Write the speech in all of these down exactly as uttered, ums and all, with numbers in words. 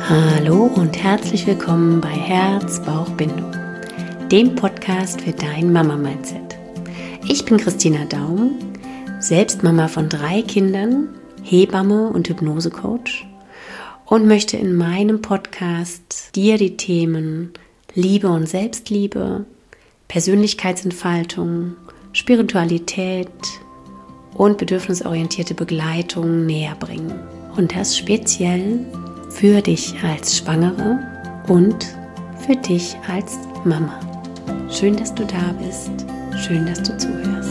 Hallo und herzlich willkommen bei Herz-Bauch-Bindung, dem Podcast für dein Mama-Mindset. Ich bin Christina Daum, selbst Mama von drei Kindern, Hebamme und Hypnose-Coach und möchte in meinem Podcast dir die Themen Liebe und Selbstliebe, Persönlichkeitsentfaltung, Spiritualität und bedürfnisorientierte Begleitung näher bringen. Und das speziell für dich als Schwangere und für dich als Mama. Schön, dass du da bist. Schön, dass du zuhörst.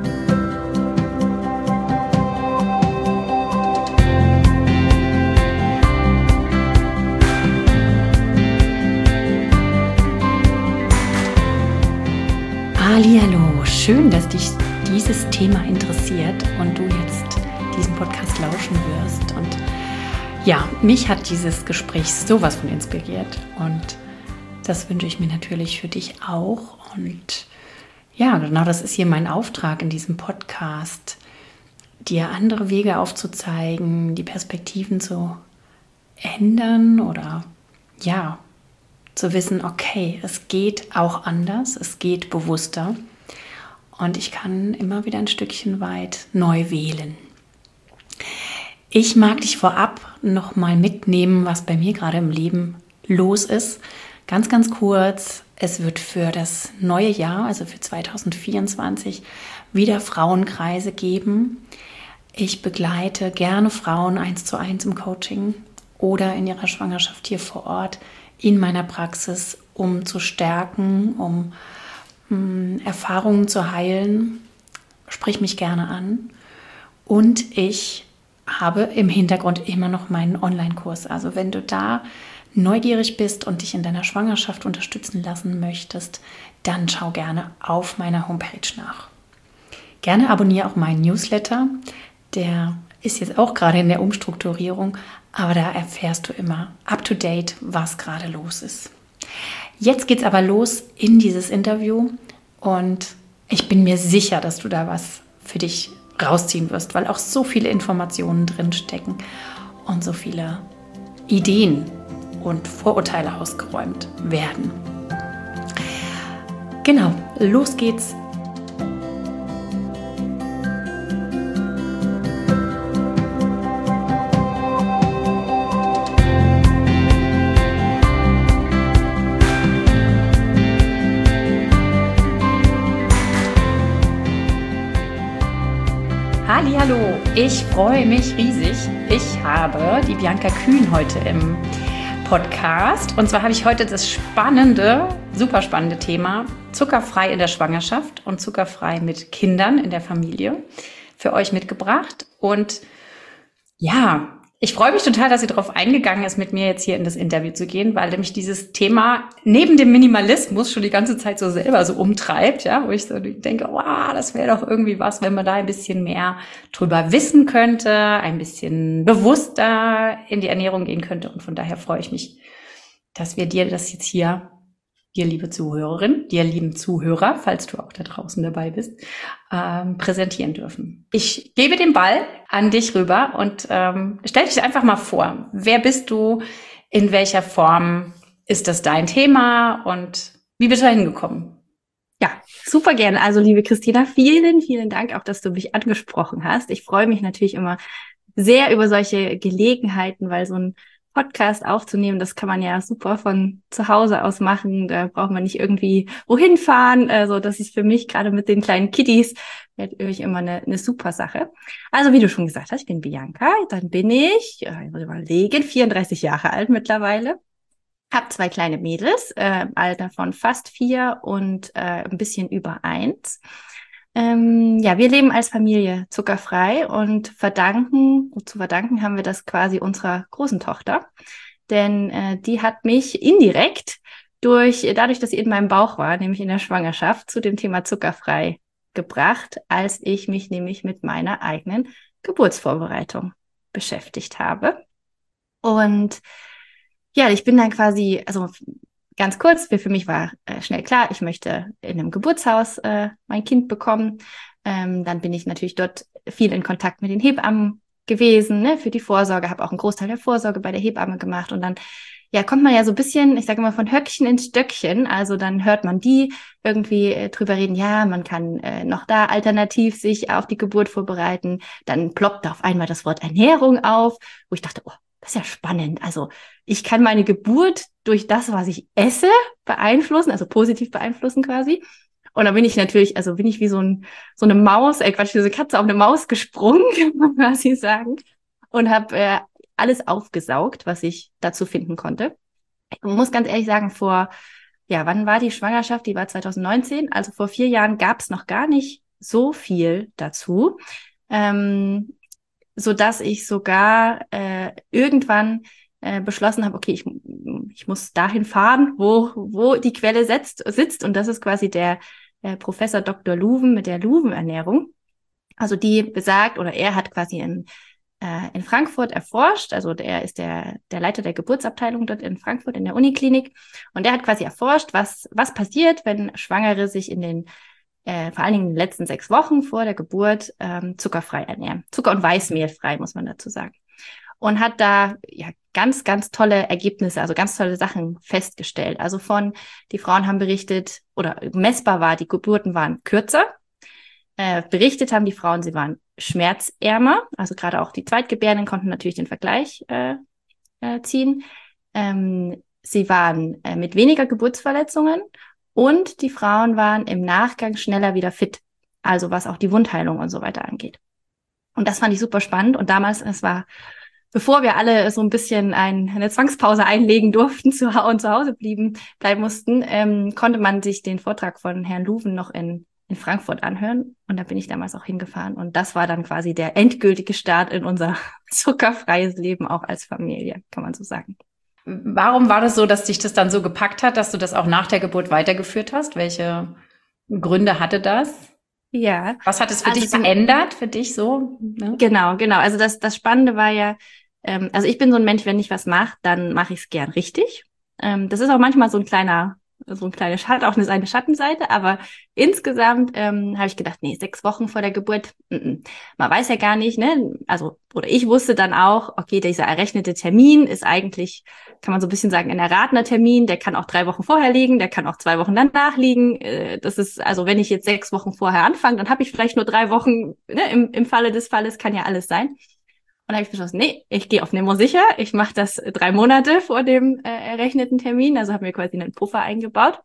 Hallihallo, schön, dass dich dieses Thema interessiert und du jetzt diesen Podcast lauschen wirst. Und ja, mich hat dieses Gespräch sowas von inspiriert und das wünsche ich mir natürlich für dich auch. Und ja, genau das ist hier mein Auftrag in diesem Podcast, dir andere Wege aufzuzeigen, die Perspektiven zu ändern oder ja, zu wissen, okay, es geht auch anders, es geht bewusster und ich kann immer wieder ein Stückchen weit neu wählen. Ich mag dich vorab noch mal mitnehmen, was bei mir gerade im Leben los ist. Ganz, ganz kurz, es wird für das neue Jahr, also für zwanzig vierundzwanzig, wieder Frauenkreise geben. Ich begleite gerne Frauen eins zu eins im Coaching oder in ihrer Schwangerschaft hier vor Ort in meiner Praxis, um zu stärken, um mh, Erfahrungen zu heilen. Sprich mich gerne an. Und ich habe im Hintergrund immer noch meinen Online-Kurs. Also wenn du da neugierig bist und dich in deiner Schwangerschaft unterstützen lassen möchtest, dann schau gerne auf meiner Homepage nach. Gerne abonniere auch meinen Newsletter. Der ist jetzt auch gerade in der Umstrukturierung, aber da erfährst du immer up-to-date, was gerade los ist. Jetzt geht es aber los in dieses Interview und ich bin mir sicher, dass du da was für dich rausziehen wirst, weil auch so viele Informationen drin stecken und so viele Ideen und Vorurteile ausgeräumt werden. Genau, los geht's. Hallo, ich freue mich riesig. Ich habe die Bianca Kühn heute im Podcast. Und zwar habe ich heute das spannende, super spannende Thema zuckerfrei in der Schwangerschaft und zuckerfrei mit Kindern in der Familie für euch mitgebracht. Und ja, ich freue mich total, dass sie darauf eingegangen ist, mit mir jetzt hier in das Interview zu gehen, weil nämlich dieses Thema neben dem Minimalismus schon die ganze Zeit so selber so umtreibt, ja, wo ich so denke, wow, das wäre doch irgendwie was, wenn man da ein bisschen mehr drüber wissen könnte, ein bisschen bewusster in die Ernährung gehen könnte. Und von daher freue ich mich, dass wir dir das jetzt hier, dir liebe Zuhörerin, dir lieben Zuhörer, falls du auch da draußen dabei bist, ähm, präsentieren dürfen. Ich gebe den Ball an dich rüber und ähm, stell dich einfach mal vor. Wer bist du? In welcher Form ist das dein Thema? Und wie bist du da hingekommen? Ja, super gerne. Also liebe Christina, vielen, vielen Dank auch, dass du mich angesprochen hast. Ich freue mich natürlich immer sehr über solche Gelegenheiten, weil so ein Podcast aufzunehmen, das kann man ja super von zu Hause aus machen. Da braucht man nicht irgendwie wohin fahren. Also das ist für mich gerade mit den kleinen Kiddies natürlich immer eine, eine super Sache. Also wie du schon gesagt hast, ich bin Bianca. Dann bin ich, ich muss überlegen, vierunddreißig Jahre alt mittlerweile. Hab zwei kleine Mädels, äh, im Alter von fast vier und äh, ein bisschen über eins. Ähm, ja, wir leben als Familie zuckerfrei und verdanken, zu verdanken haben wir das quasi unserer großen Tochter, denn äh, die hat mich indirekt durch, dadurch, dass sie in meinem Bauch war, nämlich in der Schwangerschaft, zu dem Thema zuckerfrei gebracht, als ich mich nämlich mit meiner eigenen Geburtsvorbereitung beschäftigt habe. Und ja, ich bin dann quasi, also ganz kurz, für mich war äh, schnell klar, ich möchte in einem Geburtshaus äh, mein Kind bekommen. Ähm, dann bin ich natürlich dort viel in Kontakt mit den Hebammen gewesen, ne, für die Vorsorge, habe auch einen Großteil der Vorsorge bei der Hebamme gemacht und dann ja, kommt man ja so ein bisschen, ich sage immer, von Höckchen ins Stöckchen. Also dann hört man die irgendwie äh, drüber reden, ja, man kann äh, noch da alternativ sich auf die Geburt vorbereiten. Dann ploppt da auf einmal das Wort Ernährung auf, wo ich dachte, oh, das ist ja spannend. Also ich kann meine Geburt durch das, was ich esse, beeinflussen, also positiv beeinflussen quasi. Und dann bin ich natürlich, also bin ich wie so, ein, so eine Maus, äh Quatsch, wie so eine Katze auf eine Maus gesprungen, kann man quasi sagen. Und habe äh, alles aufgesaugt, was ich dazu finden konnte. Ich muss ganz ehrlich sagen, vor, ja, wann war die Schwangerschaft? Die war zwanzig neunzehn, also vor vier Jahren gab es noch gar nicht so viel dazu, ähm, so dass ich sogar äh, irgendwann äh, beschlossen habe, okay, ich, ich muss dahin fahren, wo, wo die Quelle setzt, sitzt und das ist quasi der äh, Professor Doktor Luven mit der Luven-Ernährung. Also die besagt, oder er hat quasi ein in Frankfurt erforscht, also der ist der, der Leiter der Geburtsabteilung dort in Frankfurt in der Uniklinik und der hat quasi erforscht, was, was passiert, wenn Schwangere sich in den, äh, vor allen Dingen in den letzten sechs Wochen vor der Geburt ähm, zuckerfrei ernähren. Zucker- und Weißmehlfrei, muss man dazu sagen. Und hat da ja ganz, ganz tolle Ergebnisse, also ganz tolle Sachen festgestellt. Also von, die Frauen haben berichtet, oder messbar war, die Geburten waren kürzer. Äh, berichtet haben die Frauen, sie waren schmerzärmer, also gerade auch die Zweitgebärenden konnten natürlich den Vergleich äh, äh, ziehen. Ähm, sie waren äh, mit weniger Geburtsverletzungen und die Frauen waren im Nachgang schneller wieder fit, also was auch die Wundheilung und so weiter angeht. Und das fand ich super spannend und damals, es war, bevor wir alle so ein bisschen ein, eine Zwangspause einlegen durften zu, und zu Hause blieben, bleiben mussten, ähm, konnte man sich den Vortrag von Herrn Luven noch in in Frankfurt anhören und da bin ich damals auch hingefahren und das war dann quasi der endgültige Start in unser zuckerfreies Leben auch als Familie, kann man so sagen. Warum war das so, dass dich das dann so gepackt hat, dass du das auch nach der Geburt weitergeführt hast? Welche Gründe hatte das? Ja. Was hat es für also dich verändert, für dich so? Ne? Genau, genau. Also das, das Spannende war ja, ähm, also ich bin so ein Mensch, wenn ich was mache, dann mache ich es gern richtig. Ähm, das ist auch manchmal so ein kleiner so ein kleiner Schatten, auch eine, eine Schattenseite, aber insgesamt ähm, habe ich gedacht, nee, sechs Wochen vor der Geburt, m -m. man weiß ja gar nicht, ne, also, oder ich wusste dann auch, okay, dieser errechnete Termin ist eigentlich, kann man so ein bisschen sagen, ein erratener Termin, der kann auch drei Wochen vorher liegen, der kann auch zwei Wochen danach liegen, äh, das ist, also wenn ich jetzt sechs Wochen vorher anfange, dann habe ich vielleicht nur drei Wochen, ne, im, im Falle des Falles kann ja alles sein. Und da habe ich beschlossen, nee, ich gehe auf Nummer sicher. Ich mache das drei Monate vor dem äh, errechneten Termin. Also habe mir quasi einen Puffer eingebaut.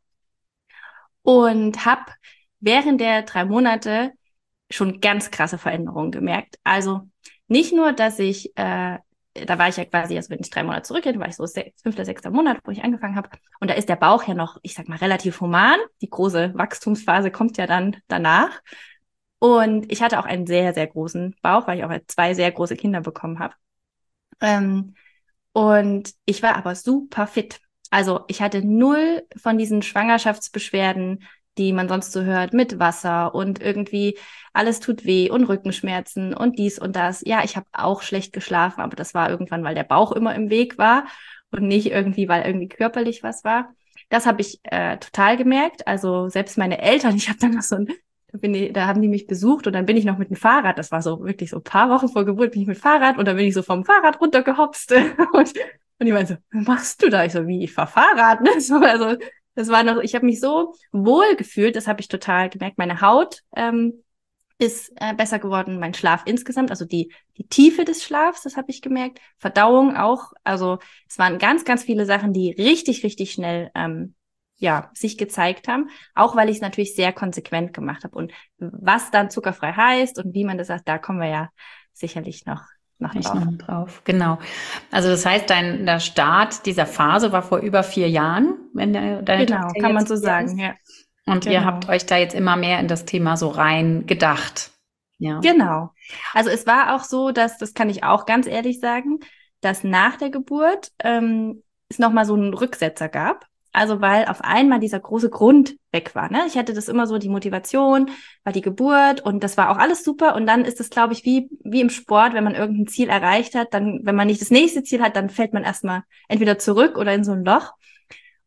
Und habe während der drei Monate schon ganz krasse Veränderungen gemerkt. Also nicht nur, dass ich, äh, da war ich ja quasi, also wenn ich drei Monate zurückgehe, war ich so sech, fünfter, sechster Monat, wo ich angefangen habe. Und da ist der Bauch ja noch, ich sag mal, relativ human. Die große Wachstumsphase kommt ja dann danach. Und ich hatte auch einen sehr, sehr großen Bauch, weil ich auch zwei sehr große Kinder bekommen habe. Ähm, und ich war aber super fit. Also ich hatte null von diesen Schwangerschaftsbeschwerden, die man sonst so hört, mit Wasser und irgendwie alles tut weh und Rückenschmerzen und dies und das. Ja, ich habe auch schlecht geschlafen, aber das war irgendwann, weil der Bauch immer im Weg war und nicht irgendwie, weil irgendwie körperlich was war. Das habe ich äh, total gemerkt. Also selbst meine Eltern, ich habe dann noch so ein Bin ich, da haben die mich besucht und dann bin ich noch mit dem Fahrrad, das war so wirklich so ein paar Wochen vor Geburt, bin ich mit Fahrrad und dann bin ich so vom Fahrrad runtergehopst und, und die meinte so, was machst du da? Ich so, wie, ich fahr Fahrrad, ne? So, also das war noch, ich habe mich so wohl gefühlt, das habe ich total gemerkt. Meine Haut ähm, ist äh, besser geworden, mein Schlaf insgesamt, also die die Tiefe des Schlafs, das habe ich gemerkt, Verdauung auch, also es waren ganz, ganz viele Sachen, die richtig, richtig schnell ähm, ja, sich gezeigt haben, auch weil ich es natürlich sehr konsequent gemacht habe. Und was dann zuckerfrei heißt und wie man das sagt, da kommen wir ja sicherlich noch, noch drauf. noch drauf. Genau. Also das heißt, dein der Start dieser Phase war vor über vier Jahren, wenn der, deine Genau, Tochter kann man jetzt so sagen, ist. ja. Und Genau. ihr habt euch da jetzt immer mehr in das Thema so rein gedacht. Ja. Genau. Also es war auch so, dass, das kann ich auch ganz ehrlich sagen, dass nach der Geburt ähm, es nochmal so einen Rücksetzer gab. Also weil auf einmal dieser große Grund weg war. Ne? Ich hatte das immer so, die Motivation, war die Geburt und das war auch alles super. Und dann ist es, glaube ich, wie wie im Sport, wenn man irgendein Ziel erreicht hat, dann, wenn man nicht das nächste Ziel hat, dann fällt man erstmal entweder zurück oder in so ein Loch.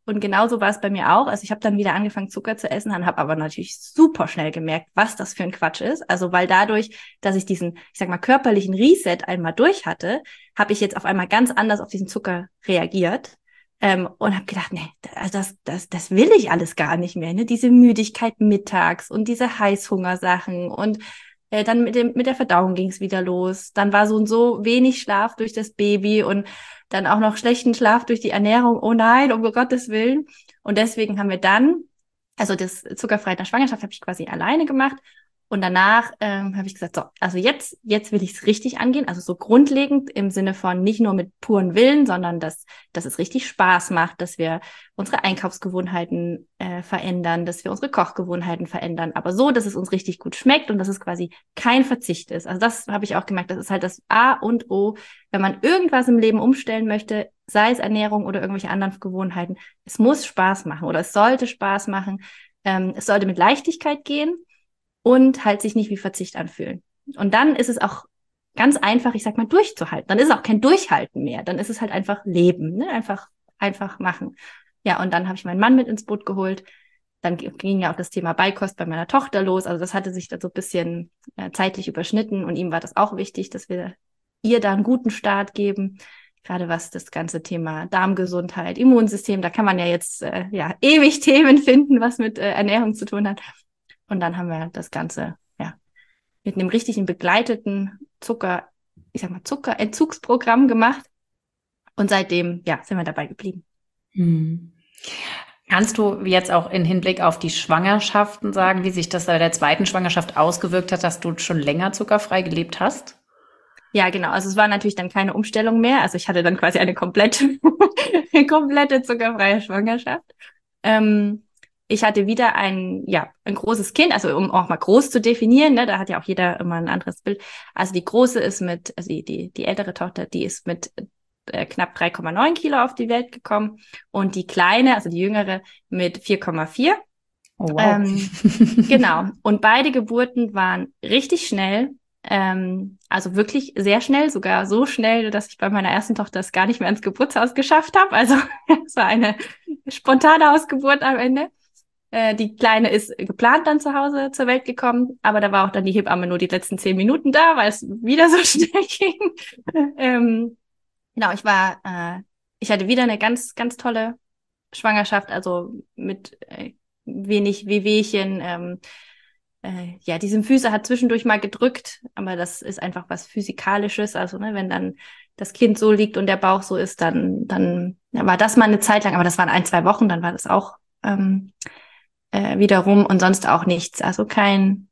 Und genauso war es bei mir auch. Also ich habe dann wieder angefangen, Zucker zu essen, habe aber natürlich super schnell gemerkt, was das für ein Quatsch ist. Also weil dadurch, dass ich diesen, ich sag mal, körperlichen Reset einmal durch hatte, habe ich jetzt auf einmal ganz anders auf diesen Zucker reagiert. Ähm, und habe gedacht, nee, das, das, das will ich alles gar nicht mehr. Ne? Diese Müdigkeit mittags und diese Heißhungersachen und äh, dann mit dem mit der Verdauung ging es wieder los. Dann war so und so wenig Schlaf durch das Baby und dann auch noch schlechten Schlaf durch die Ernährung. Oh nein, um Gottes Willen. Und deswegen haben wir dann, also das zuckerfrei in der Schwangerschaft habe ich quasi alleine gemacht. Und danach ähm, habe ich gesagt, so, also jetzt, jetzt will ich es richtig angehen, also so grundlegend im Sinne von nicht nur mit puren Willen, sondern dass, dass es richtig Spaß macht, dass wir unsere Einkaufsgewohnheiten äh, verändern, dass wir unsere Kochgewohnheiten verändern, aber so, dass es uns richtig gut schmeckt und dass es quasi kein Verzicht ist. Also das habe ich auch gemerkt, das ist halt das A und O, wenn man irgendwas im Leben umstellen möchte, sei es Ernährung oder irgendwelche anderen Gewohnheiten, es muss Spaß machen oder es sollte Spaß machen, ähm, es sollte mit Leichtigkeit gehen. Und halt sich nicht wie Verzicht anfühlen. Und dann ist es auch ganz einfach, ich sag mal, durchzuhalten. Dann ist es auch kein Durchhalten mehr. Dann ist es halt einfach Leben, ne? Einfach, einfach machen. Ja, und dann habe ich meinen Mann mit ins Boot geholt. Dann ging ja auch das Thema Beikost bei meiner Tochter los. Also das hatte sich da so ein bisschen äh, zeitlich überschnitten. Und ihm war das auch wichtig, dass wir ihr da einen guten Start geben. Gerade was das ganze Thema Darmgesundheit, Immunsystem, da kann man ja jetzt äh, ja ewig Themen finden, was mit äh, Ernährung zu tun hat. Und dann haben wir das Ganze ja mit einem richtigen begleiteten Zucker, ich sag mal Zuckerentzugsprogramm gemacht. Und seitdem ja sind wir dabei geblieben. Hm. Kannst du jetzt auch in Hinblick auf die Schwangerschaften sagen, wie sich das bei der zweiten Schwangerschaft ausgewirkt hat, dass du schon länger zuckerfrei gelebt hast? Ja, genau. Also es war natürlich dann keine Umstellung mehr. Also ich hatte dann quasi eine komplette, eine komplette zuckerfreie Schwangerschaft. Ähm, Ich hatte wieder ein, ja, ein großes Kind, also um auch mal groß zu definieren, ne, da hat ja auch jeder immer ein anderes Bild. Also die große ist mit, also die, die, die ältere Tochter, die ist mit äh, knapp drei Komma neun Kilo auf die Welt gekommen und die kleine, also die jüngere, mit vier Komma vier. Oh, wow. Ähm, genau. Und beide Geburten waren richtig schnell. Ähm, also wirklich sehr schnell, sogar so schnell, dass ich bei meiner ersten Tochter es gar nicht mehr ins Geburtshaus geschafft habe. Also es war eine spontane Ausgeburt am Ende. Die Kleine ist geplant dann zu Hause zur Welt gekommen, aber da war auch dann die Hebamme nur die letzten zehn Minuten da, weil es wieder so schnell ging. ähm, genau, ich war, äh, ich hatte wieder eine ganz, ganz tolle Schwangerschaft, also mit äh, wenig Wehwehchen. Ähm, äh, ja, die Symphyse hat zwischendurch mal gedrückt, aber das ist einfach was Physikalisches. Also ne, wenn dann das Kind so liegt und der Bauch so ist, dann, dann ja, war das mal eine Zeit lang, aber das waren ein, zwei Wochen, dann war das auch ähm, Äh, wiederum und sonst auch nichts. Also kein,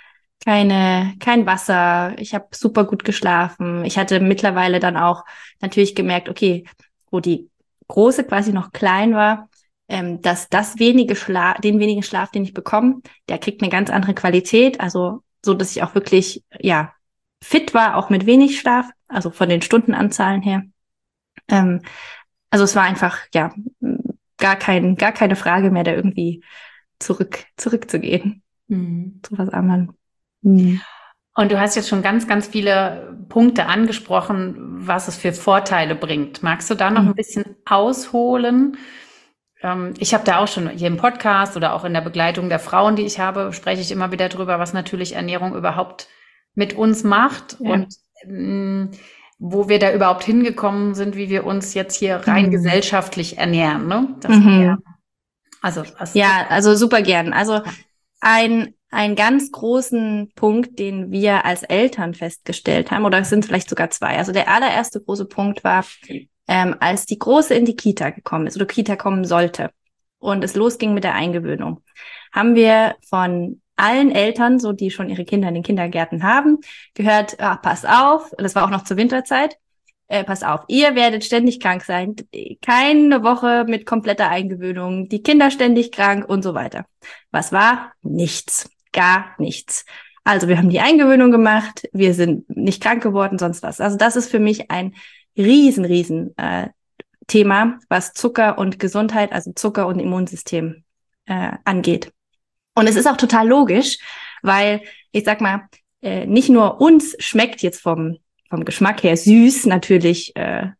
keine, kein Wasser. Ich habe super gut geschlafen. Ich hatte mittlerweile dann auch natürlich gemerkt, okay, wo die Große quasi noch klein war, ähm, dass das wenige Schlaf, den wenigen Schlaf, den ich bekomme, der kriegt eine ganz andere Qualität. Also so, dass ich auch wirklich, ja, fit war, auch mit wenig Schlaf, also von den Stundenanzahlen her. Ähm, also es war einfach, ja, gar kein, gar keine Frage mehr, da irgendwie zurück, zurückzugehen. Mhm. Zu was anderem. Mhm. Und du hast jetzt schon ganz, ganz viele Punkte angesprochen, was es für Vorteile bringt. Magst du da noch mhm. ein bisschen ausholen? Ähm, ich habe da auch schon hier im Podcast oder auch in der Begleitung der Frauen, die ich habe, spreche ich immer wieder drüber, was natürlich Ernährung überhaupt mit uns macht ja. und ähm, wo wir da überhaupt hingekommen sind, wie wir uns jetzt hier rein mhm. gesellschaftlich ernähren. Ne? Das mhm. ja, also, was ja, also super gern. Also ein, ein ganz großen Punkt, den wir als Eltern festgestellt haben, oder es sind vielleicht sogar zwei. Also der allererste große Punkt war, ähm, als die Große in die Kita gekommen ist oder Kita kommen sollte und es losging mit der Eingewöhnung, haben wir von allen Eltern, so die schon ihre Kinder in den Kindergärten haben, gehört, ah, pass auf, das war auch noch zur Winterzeit, äh, pass auf, ihr werdet ständig krank sein, keine Woche mit kompletter Eingewöhnung, die Kinder ständig krank und so weiter. Was war? Nichts, gar nichts. Also wir haben die Eingewöhnung gemacht, wir sind nicht krank geworden, sonst was. Also das ist für mich ein riesen, riesen äh, Thema, was Zucker und Gesundheit, also Zucker und Immunsystem äh, angeht. Und es ist auch total logisch, weil ich sag mal, äh, nicht nur uns schmeckt jetzt vom vom Geschmack her süß natürlich äh,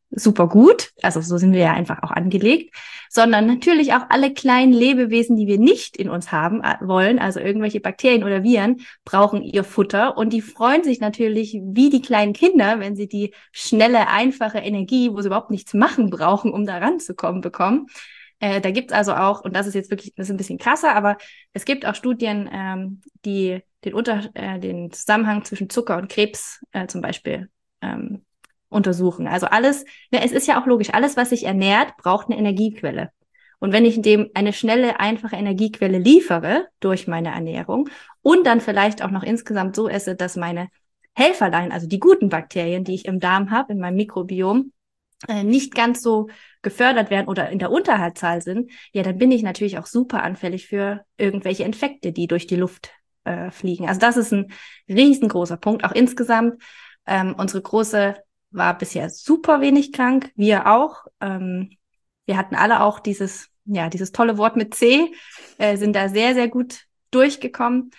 super gut, also so sind wir ja einfach auch angelegt, sondern natürlich auch alle kleinen Lebewesen, die wir nicht in uns haben wollen, also irgendwelche Bakterien oder Viren, brauchen ihr Futter und die freuen sich natürlich wie die kleinen Kinder, wenn sie die schnelle, einfache Energie, wo sie überhaupt nichts machen brauchen, um da ranzukommen, bekommen. Äh, da gibt's also auch, und das ist jetzt wirklich, das ist ein bisschen krasser, aber es gibt auch Studien, ähm, die den, Unter äh, den Zusammenhang zwischen Zucker und Krebs äh, zum Beispiel ähm, untersuchen. Also alles, ne, es ist ja auch logisch, alles, was sich ernährt, braucht eine Energiequelle. Und wenn ich dem eine schnelle, einfache Energiequelle liefere durch meine Ernährung und dann vielleicht auch noch insgesamt so esse, dass meine Helferlein, also die guten Bakterien, die ich im Darm habe, in meinem Mikrobiom, äh, nicht ganz so gefördert werden oder in der Unterzahl sind, ja, dann bin ich natürlich auch super anfällig für irgendwelche Infekte, die durch die Luft äh, fliegen. Also das ist ein riesengroßer Punkt. Auch insgesamt, ähm, unsere Große war bisher super wenig krank, wir auch. Ähm, wir hatten alle auch dieses, ja, dieses tolle Wort mit C, äh, sind da sehr, sehr gut durchgekommen.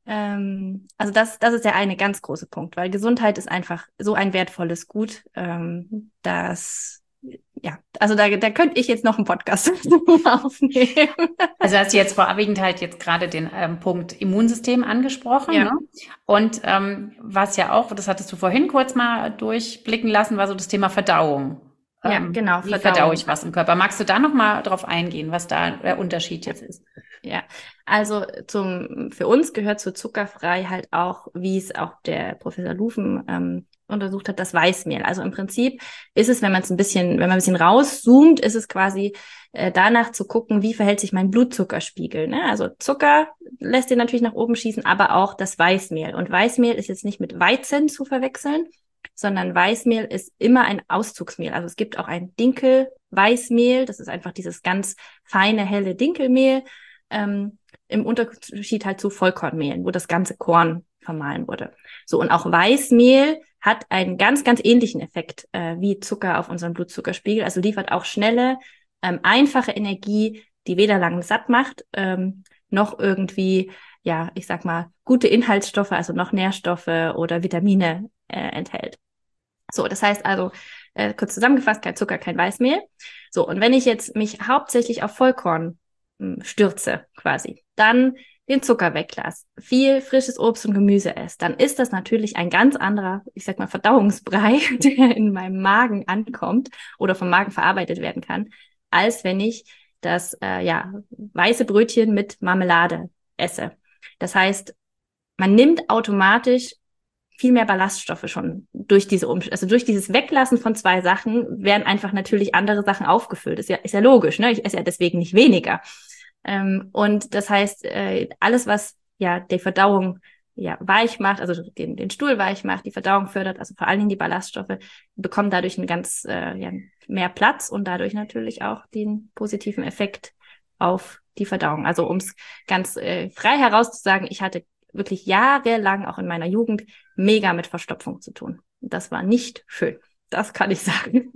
Ähm, also das, das ist der eine ganz große Punkt, weil Gesundheit ist einfach so ein wertvolles Gut, ähm, dass, ja, also da, da könnte ich jetzt noch einen Podcast aufnehmen. Also hast du jetzt vorwiegend halt jetzt gerade den ähm, Punkt Immunsystem angesprochen. Ja. Ne? Und ähm, was ja auch, das hattest du vorhin kurz mal durchblicken lassen, war so das Thema Verdauung. Ja, ähm, genau. Wie verdaue ich was im Körper? Magst du da noch mal drauf eingehen, was da der Unterschied jetzt ist? Ja, also zum für uns gehört zu zuckerfrei halt auch, wie es auch der Professor Lufen ähm, untersucht hat, das Weißmehl. Also im Prinzip ist es, wenn man es ein bisschen, wenn man ein bisschen rauszoomt, ist es quasi äh, danach zu gucken, wie verhält sich mein Blutzuckerspiegel. Ne? Also Zucker lässt den natürlich nach oben schießen, aber auch das Weißmehl. Und Weißmehl ist jetzt nicht mit Weizen zu verwechseln, sondern Weißmehl ist immer ein Auszugsmehl. Also es gibt auch ein Dinkel-Weißmehl, das ist einfach dieses ganz feine, helle Dinkelmehl, ähm, im Unterschied halt zu Vollkornmehlen, wo das ganze Korn vermahlen wurde. So, und auch Weißmehl hat einen ganz, ganz ähnlichen Effekt äh, wie Zucker auf unseren Blutzuckerspiegel, also liefert auch schnelle, ähm, einfache Energie, die weder lang satt macht, ähm, noch irgendwie, ja, ich sag mal, gute Inhaltsstoffe, also noch Nährstoffe oder Vitamine äh, enthält. So, das heißt also, äh, kurz zusammengefasst, kein Zucker, kein Weißmehl. So, und wenn ich jetzt mich hauptsächlich auf Vollkorn mh, stürze, quasi, dann den Zucker weglasse, viel frisches Obst und Gemüse esse, dann ist das natürlich ein ganz anderer, ich sag mal, Verdauungsbrei, der in meinem Magen ankommt oder vom Magen verarbeitet werden kann, als wenn ich das, äh, ja, weiße Brötchen mit Marmelade esse. Das heißt, man nimmt automatisch viel mehr Ballaststoffe schon durch diese um also durch dieses Weglassen von zwei Sachen werden einfach natürlich andere Sachen aufgefüllt. Ist ja, ist ja logisch, ne? Ich esse ja deswegen nicht weniger. Ähm, und das heißt, äh, alles, was ja die Verdauung ja weich macht, also den, den Stuhl weich macht, die Verdauung fördert, also vor allen Dingen die Ballaststoffe, bekommen dadurch einen ganz äh, ja, mehr Platz und dadurch natürlich auch den positiven Effekt auf die Verdauung. Also um es ganz äh, frei herauszusagen, ich hatte wirklich jahrelang, auch in meiner Jugend, mega mit Verstopfung zu tun. Das war nicht schön. Das kann ich sagen.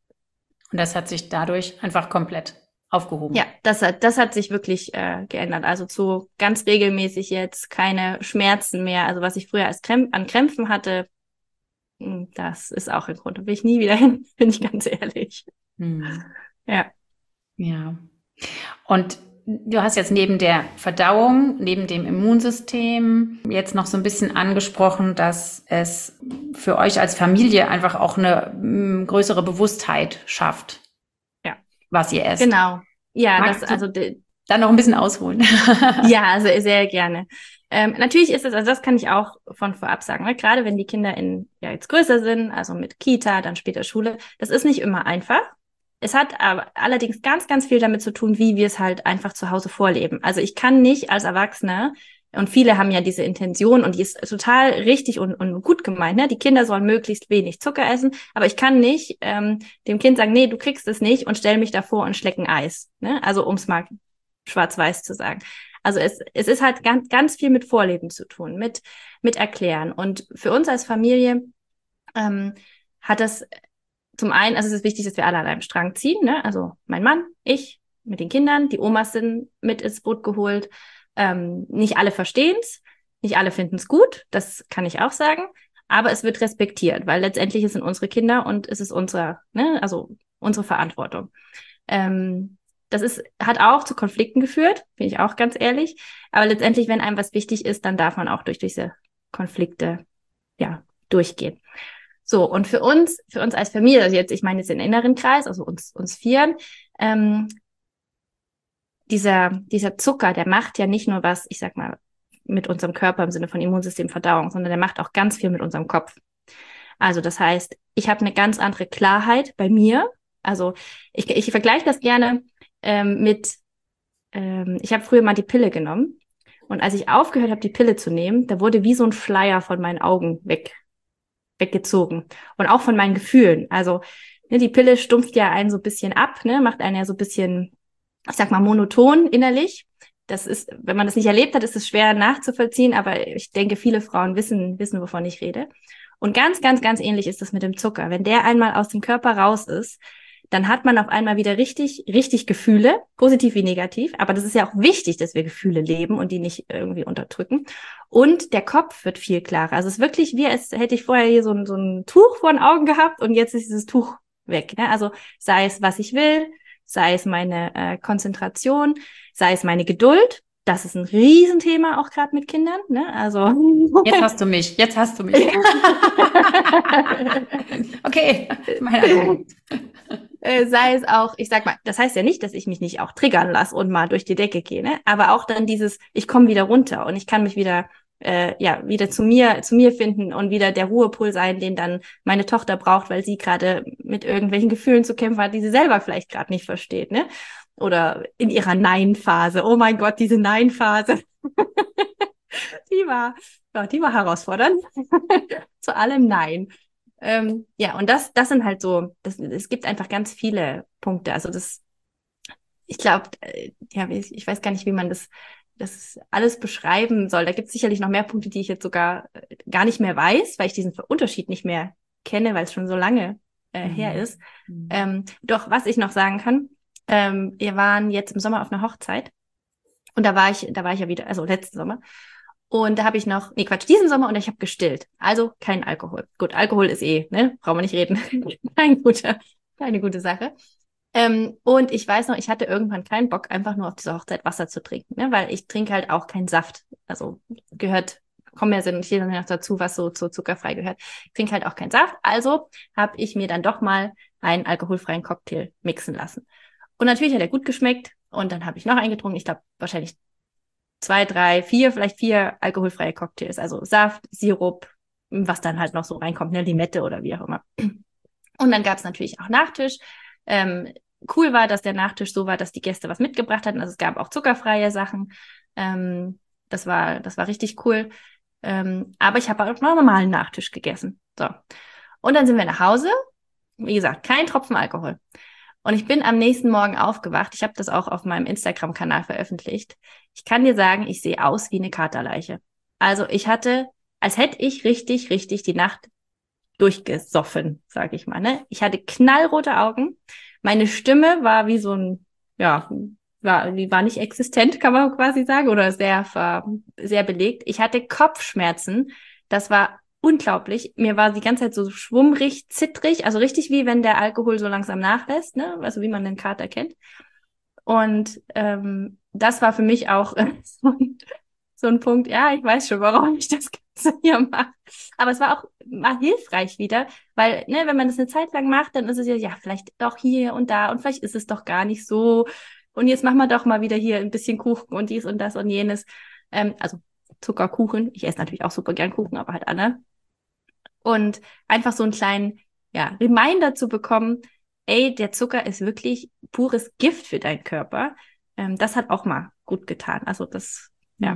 Und das hat sich dadurch einfach komplett aufgehoben. Ja, das hat, das hat sich wirklich äh, geändert. Also zu ganz regelmäßig jetzt keine Schmerzen mehr. Also was ich früher als Krämp- an Krämpfen hatte, das ist auch ein Grund. Da will ich nie wieder hin, bin ich ganz ehrlich. Hm. Ja. Ja. Und du hast jetzt neben der Verdauung, neben dem Immunsystem jetzt noch so ein bisschen angesprochen, dass es für euch als Familie einfach auch eine m, größere Bewusstheit schafft, ja, was ihr esst. Genau. Ja, Magst das also de- dann noch ein bisschen ausholen. Ja, also sehr gerne. Ähm, natürlich ist es, also das kann ich auch von vorab sagen, ne? Gerade wenn die Kinder in ja jetzt größer sind, also mit Kita, dann später Schule, das ist nicht immer einfach. Es hat aber allerdings ganz, ganz viel damit zu tun, wie wir es halt einfach zu Hause vorleben. Also ich kann nicht als Erwachsener, und viele haben ja diese Intention und die ist total richtig und, und gut gemeint, ne? Die Kinder sollen möglichst wenig Zucker essen, aber ich kann nicht ähm, dem Kind sagen, nee, du kriegst es nicht und stell mich davor und schlecken Eis. Ne? Also um es mal schwarz-weiß zu sagen. Also es, es ist halt ganz, ganz viel mit Vorleben zu tun, mit, mit Erklären. Und für uns als Familie ähm, hat das zum einen, also es ist wichtig, dass wir alle an einem Strang ziehen, ne? Also mein Mann, ich mit den Kindern, die Omas sind mit ins Boot geholt. Ähm, nicht alle verstehen's, nicht alle finden's gut, das kann ich auch sagen. aber es wird respektiert, weil letztendlich es sind unsere Kinder und es ist unsere, ne, also unsere Verantwortung. Ähm, das ist, hat auch zu Konflikten geführt, bin ich auch ganz ehrlich. Aber letztendlich, wenn einem was wichtig ist, dann darf man auch durch diese Konflikte, ja, durchgehen. So, und für uns, für uns als Familie, also jetzt, ich meine jetzt den inneren Kreis, also uns, uns Vieren, ähm, dieser, dieser Zucker, der macht ja nicht nur was, ich sag mal, mit unserem Körper im Sinne von Immunsystem, Verdauung, sondern der macht auch ganz viel mit unserem Kopf. Also das heißt, ich habe eine ganz andere Klarheit bei mir. Also ich, ich vergleiche das gerne ähm, mit, ähm, ich habe früher mal die Pille genommen und als ich aufgehört habe, die Pille zu nehmen, da wurde wie so ein Flyer von meinen Augen weg, weggezogen und auch von meinen Gefühlen. Also ne, die Pille stumpft ja einen so ein bisschen ab, ne, macht einen ja so ein bisschen, ich sag mal, monoton innerlich. Das ist, wenn man das nicht erlebt hat, ist es schwer nachzuvollziehen, aber ich denke, viele Frauen wissen, wissen, wovon ich rede. Und ganz, ganz, ganz ähnlich ist das mit dem Zucker. Wenn der einmal aus dem Körper raus ist, dann hat man auf einmal wieder richtig, richtig Gefühle, positiv wie negativ. Aber das ist ja auch wichtig, dass wir Gefühle leben und die nicht irgendwie unterdrücken. Und der Kopf wird viel klarer. Also es ist wirklich wie, als hätte ich vorher hier so ein, so ein Tuch vor den Augen gehabt und jetzt ist dieses Tuch weg. Ne? Also sei es, was ich will, sei es meine äh, Konzentration, sei es meine Geduld. Das ist ein Riesenthema auch gerade mit Kindern. Ne? Also jetzt hast du mich, jetzt hast du mich. Okay, mein Argument. Äh, sei es auch, ich sag mal, das heißt ja nicht, dass ich mich nicht auch triggern lasse und mal durch die Decke gehe, ne? Aber auch dann dieses, ich komme wieder runter und ich kann mich wieder, äh, ja, wieder zu mir, zu mir finden und wieder der Ruhepol sein, den dann meine Tochter braucht, weil sie gerade mit irgendwelchen Gefühlen zu kämpfen hat, die sie selber vielleicht gerade nicht versteht, ne? Oder in ihrer Nein-Phase. Oh mein Gott, diese Nein-Phase. die war, ja, die war herausfordernd. Zu allem Nein. Ähm, ja, und das, das sind halt so, das, es gibt einfach ganz viele Punkte. Also das, ich glaube, äh, ja, ich, ich weiß gar nicht, wie man das, das alles beschreiben soll. Da gibt es sicherlich noch mehr Punkte, die ich jetzt sogar äh, gar nicht mehr weiß, weil ich diesen Unterschied nicht mehr kenne, weil es schon so lange äh, mhm. her ist. Mhm. Ähm, doch, was ich noch sagen kann, ähm, wir waren jetzt im Sommer auf einer Hochzeit und da war ich, da war ich ja wieder, also letzten Sommer. Und da habe ich noch, nee, Quatsch, diesen Sommer und ich habe gestillt. Also kein Alkohol. Gut, Alkohol ist eh, ne? Brauchen wir nicht reden. Kein guter, keine gute Sache. Ähm, und ich weiß noch, ich hatte irgendwann keinen Bock, einfach nur auf dieser Hochzeit Wasser zu trinken, ne? Weil ich trinke halt auch keinen Saft. Also gehört, kommen ja sind hier noch dazu, was so zu zuckerfrei gehört. Ich trinke halt auch keinen Saft. Also habe ich mir dann doch mal einen alkoholfreien Cocktail mixen lassen. Und natürlich hat er gut geschmeckt. Und dann habe ich noch einen getrunken. Ich glaube, wahrscheinlich zwei, drei, vier, vielleicht vier alkoholfreie Cocktails, also Saft, Sirup, was dann halt noch so reinkommt, ne, Limette oder wie auch immer. Und dann gab es natürlich auch Nachtisch. Ähm, cool war, dass der Nachtisch so war, dass die Gäste was mitgebracht hatten. Also es gab auch zuckerfreie Sachen. Ähm, das war, das war richtig cool. Ähm, aber ich habe auch noch einen normalen Nachtisch gegessen. So. Und dann sind wir nach Hause. Wie gesagt, kein Tropfen Alkohol. Und ich bin am nächsten Morgen aufgewacht. Ich habe das auch auf meinem Instagram-Kanal veröffentlicht. Ich kann dir sagen, ich sehe aus wie eine Katerleiche. Also ich hatte, als hätte ich richtig, richtig die Nacht durchgesoffen, sage ich mal. Ne? Ich hatte knallrote Augen. Meine Stimme war wie so ein, ja, war, die war nicht existent, kann man quasi sagen, oder sehr, sehr belegt. Ich hatte Kopfschmerzen. Das war unglaublich. Mir war die ganze Zeit so schwummrig, zittrig, also richtig wie wenn der Alkohol so langsam nachlässt, ne? Also wie man den Kater kennt. Und ähm, das war für mich auch so, ein, so ein Punkt, ja, ich weiß schon, warum ich das Ganze hier mache. Aber es war auch mal hilfreich wieder, weil, ne, wenn man das eine Zeit lang macht, dann ist es ja, ja, vielleicht doch hier und da und vielleicht ist es doch gar nicht so. Und jetzt machen wir doch mal wieder hier ein bisschen Kuchen und dies und das und jenes. Ähm, also Zuckerkuchen. Ich esse natürlich auch super gern Kuchen, aber halt andere. Und einfach so einen kleinen, ja, Reminder zu bekommen, ey, der Zucker ist wirklich pures Gift für deinen Körper. Ähm, das hat auch mal gut getan. Also das, ja.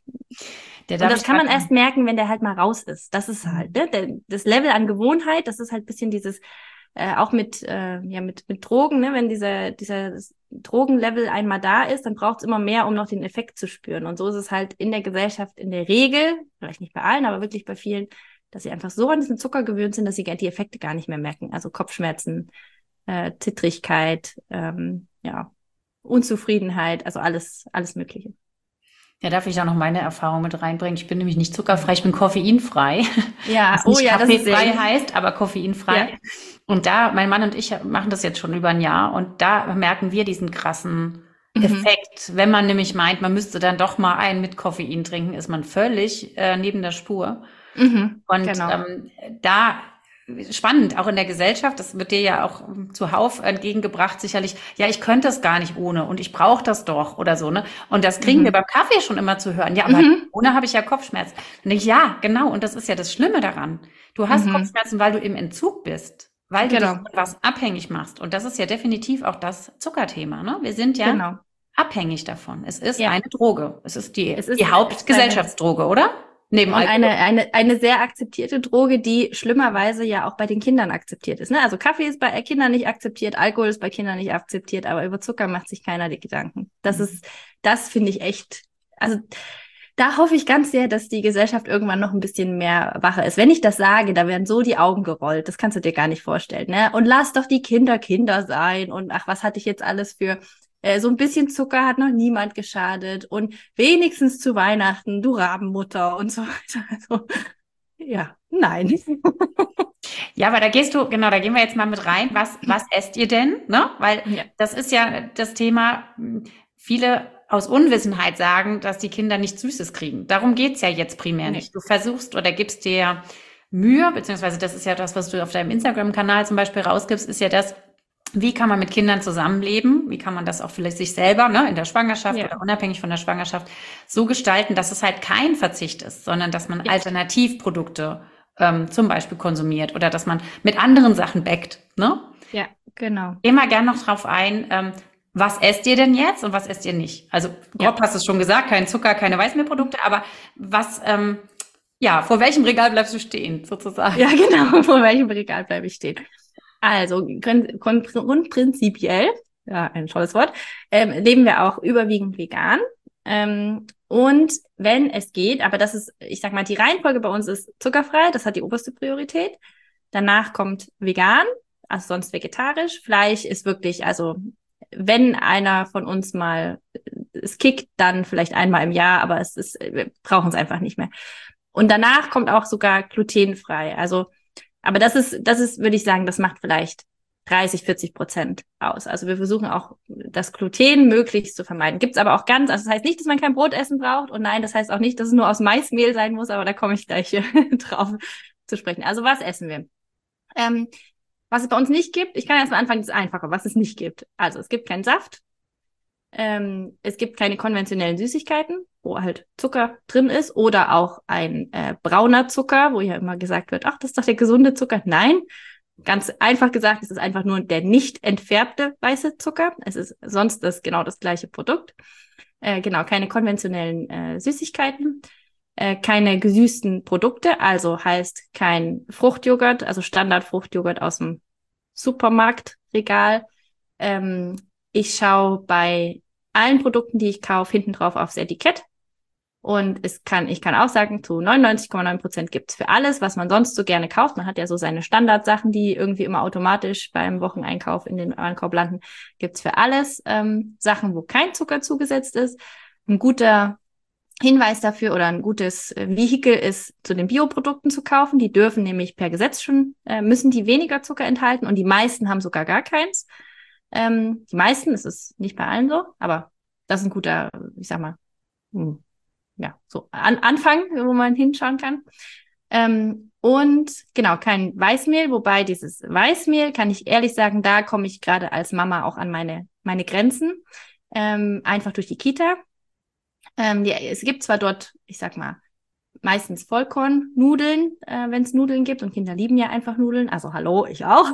Der und das kann man erst merken, wenn der halt mal raus ist. Das ist halt, ne, der, das Level an Gewohnheit, das ist halt ein bisschen dieses, äh, auch mit, äh, ja, mit, mit Drogen, ne, wenn dieser, dieser Drogenlevel einmal da ist, dann braucht es immer mehr, um noch den Effekt zu spüren. Und so ist es halt in der Gesellschaft in der Regel, vielleicht nicht bei allen, aber wirklich bei vielen, dass sie einfach so an diesen Zucker gewöhnt sind, dass sie die Effekte gar nicht mehr merken. Also Kopfschmerzen, äh, Zittrigkeit, ähm, ja, Unzufriedenheit, also alles, alles Mögliche. Ja, darf ich auch noch meine Erfahrung mit reinbringen? Ich bin nämlich nicht zuckerfrei, ich bin koffeinfrei. Ja, Was oh nicht ja, das ist kaffeefrei sehr. heißt, aber Ja. koffeinfrei. Und da, mein Mann und ich machen das jetzt schon über ein Jahr und da merken wir diesen krassen Mhm. Effekt. Wenn man nämlich meint, man müsste dann doch mal einen mit Koffein trinken, ist man völlig äh, neben der Spur. Mhm. Und Genau. ähm, da spannend, auch in der Gesellschaft, das wird dir ja auch ähm, zuhauf entgegengebracht, sicherlich, ja, ich könnte es gar nicht ohne und ich brauche das doch oder so, ne? Und das kriegen wir Mhm. beim Kaffee schon immer zu hören. Ja, aber Mhm. ohne habe ich ja Kopfschmerzen. Und ich, ja, genau, und das ist ja das Schlimme daran. Du hast Mhm. Kopfschmerzen, weil du im Entzug bist, weil du dich Genau. von was abhängig machst. Und das ist ja definitiv auch das Zuckerthema, ne? Wir sind ja Genau. abhängig davon. Es ist Ja. eine Droge. Es ist die, Es die ist eine Hauptgesellschaftsdroge, oder? Neben Und Alkohol. eine, eine, eine sehr akzeptierte Droge, die schlimmerweise ja auch bei den Kindern akzeptiert ist. Ne? Also Kaffee ist bei Kindern nicht akzeptiert, Alkohol ist bei Kindern nicht akzeptiert, aber über Zucker macht sich keiner die Gedanken. Das ist, das finde ich echt, also da hoffe ich ganz sehr, dass die Gesellschaft irgendwann noch ein bisschen mehr wacher ist. Wenn ich das sage, da werden so die Augen gerollt. Das kannst du dir gar nicht vorstellen. Ne? Und lass doch die Kinder Kinder sein. Und ach, was hatte ich jetzt alles für äh, so ein bisschen Zucker hat noch niemand geschadet. Und wenigstens zu Weihnachten, du Rabenmutter und so weiter. Also, ja, nein. Ja, aber da gehst du, genau, da gehen wir jetzt mal mit rein. Was, was esst ihr denn? Ne? Weil Ja, das ist ja das Thema, hm, viele aus Unwissenheit sagen, dass die Kinder nichts Süßes kriegen. Darum geht's ja jetzt primär nee. nicht. Du versuchst oder gibst dir Mühe, beziehungsweise das ist ja das, was du auf deinem Instagram-Kanal zum Beispiel rausgibst, ist ja das, wie kann man mit Kindern zusammenleben? Wie kann man das auch vielleicht sich selber, ne, in der Schwangerschaft Ja, oder unabhängig von der Schwangerschaft so gestalten, dass es halt kein Verzicht ist, sondern dass man ja, Alternativprodukte ähm, zum Beispiel konsumiert oder dass man mit anderen Sachen backt, ne? ja, genau. Geh mal gern noch drauf ein, ähm, was esst ihr denn jetzt und was esst ihr nicht? Also Ja. grob hast du es schon gesagt, kein Zucker, keine Weißmehlprodukte, aber was, ähm, ja, vor welchem Regal bleibst du stehen, sozusagen? Ja, genau. Vor welchem Regal bleibe ich stehen? Also grund, grund, grundprinzipiell, ja, ein tolles Wort, ähm, leben wir auch überwiegend vegan. Ähm, und wenn es geht, aber das ist, ich sag mal, die Reihenfolge bei uns ist zuckerfrei, das hat die oberste Priorität. Danach kommt vegan, also sonst vegetarisch. Fleisch ist wirklich, also wenn einer von uns mal es kickt, dann vielleicht einmal im Jahr, aber es ist, wir brauchen es einfach nicht mehr. Und danach kommt auch sogar glutenfrei. Also aber das ist, das ist, würde ich sagen, das macht vielleicht dreißig, vierzig Prozent aus. Also wir versuchen auch, das Gluten möglichst zu vermeiden. Gibt's aber auch ganz, also das heißt nicht, dass man kein Brot essen braucht. Und nein, das heißt auch nicht, dass es nur aus Maismehl sein muss, aber da komme ich gleich drauf zu sprechen. Also was essen wir? Ähm, was es bei uns nicht gibt, ich kann erst mal anfangen, das ist einfacher, was es nicht gibt. Also es gibt keinen Saft, ähm, es gibt keine konventionellen Süßigkeiten, wo halt Zucker drin ist oder auch ein äh, brauner Zucker, wo ja immer gesagt wird, ach, das ist doch der gesunde Zucker. Nein, ganz einfach gesagt, es ist einfach nur der nicht entfärbte weiße Zucker. Es ist sonst das genau das gleiche Produkt. Äh, genau, keine konventionellen äh, Süßigkeiten, äh, keine gesüßten Produkte, also heißt kein Fruchtjoghurt, also Standardfruchtjoghurt aus dem Supermarktregal. Ähm, ich schaue bei allen Produkten, die ich kaufe, hinten drauf aufs Etikett. Und es kann, ich kann auch sagen, zu neunundneunzig Komma neun Prozent gibt's für alles, was man sonst so gerne kauft. Man hat ja so seine Standardsachen, die irgendwie immer automatisch beim Wocheneinkauf in den Warenkorb landen. Gibt's für alles ähm, Sachen, wo kein Zucker zugesetzt ist. Ein guter Hinweis dafür oder ein gutes äh, Vehikel ist, zu den Bioprodukten zu kaufen. Die dürfen nämlich per Gesetz schon, äh, müssen die weniger Zucker enthalten und die meisten haben sogar gar keins. Ähm, die meisten, es ist nicht bei allen so, aber das ist ein guter, ich sag mal, hm, ja, so an, Anfang, wo man hinschauen kann. Ähm, und genau, kein Weißmehl, wobei dieses Weißmehl, kann ich ehrlich sagen, da komme ich gerade als Mama auch an meine, meine Grenzen, ähm, einfach durch die Kita. Ähm, die, es gibt zwar dort, ich sag mal, meistens Vollkornnudeln, äh, wenn es Nudeln gibt und Kinder lieben ja einfach Nudeln, also hallo, ich auch.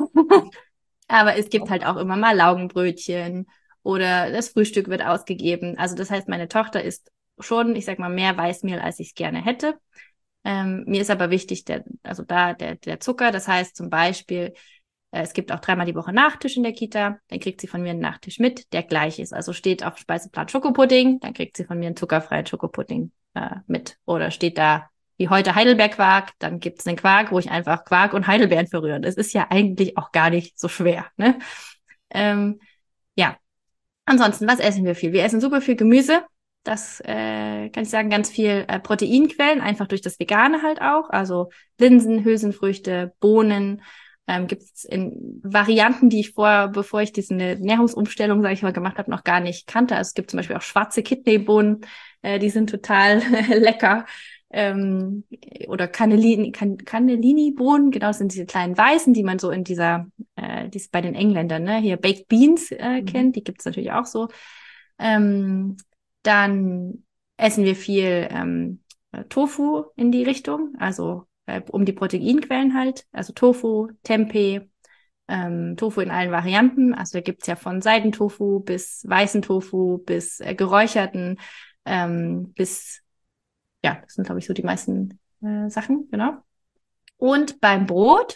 Aber es gibt halt auch immer mal Laugenbrötchen oder das Frühstück wird ausgegeben. Also das heißt, meine Tochter isst schon, ich sag mal, mehr Weißmehl, als ich es gerne hätte. Ähm, mir ist aber wichtig, der, also da der, der Zucker. Das heißt zum Beispiel, äh, es gibt auch dreimal die Woche Nachtisch in der Kita. Dann kriegt sie von mir einen Nachtisch mit, der gleich ist. Also steht auf Speiseplan Schokopudding, dann kriegt sie von mir einen zuckerfreien Schokopudding äh, mit. Oder steht da wie heute Heidelbeerquark, dann gibt's einen Quark, wo ich einfach Quark und Heidelbeeren verrühre. Das ist ja eigentlich auch gar nicht so schwer, ne? Ähm, ja. Ansonsten, was essen wir viel? Wir essen super viel Gemüse. Das äh, kann ich sagen, ganz viel äh, Proteinquellen, einfach durch das Vegane halt auch. Also Linsen, Hülsenfrüchte, Bohnen. Ähm, gibt es in Varianten, die ich vorher, bevor ich diese Ernährungsumstellung, sage ich mal, gemacht habe, noch gar nicht kannte. Also es gibt zum Beispiel auch schwarze Kidneybohnen, äh, die sind total lecker. Ähm, oder Cannellini, Can, Cannellini-Bohnen, genau, das sind diese kleinen Weißen, die man so in dieser, äh, die bei den Engländern, ne, hier Baked Beans äh, mhm. kennt, die gibt's natürlich auch so. Ähm, dann essen wir viel ähm, Tofu in die Richtung, also äh, um die Proteinquellen halt, also Tofu, Tempeh, ähm, Tofu in allen Varianten, also da gibt's ja von Seidentofu bis weißen Tofu bis äh, geräucherten, ähm, bis ja, das sind, glaube ich, so die meisten äh, Sachen, genau. Und beim Brot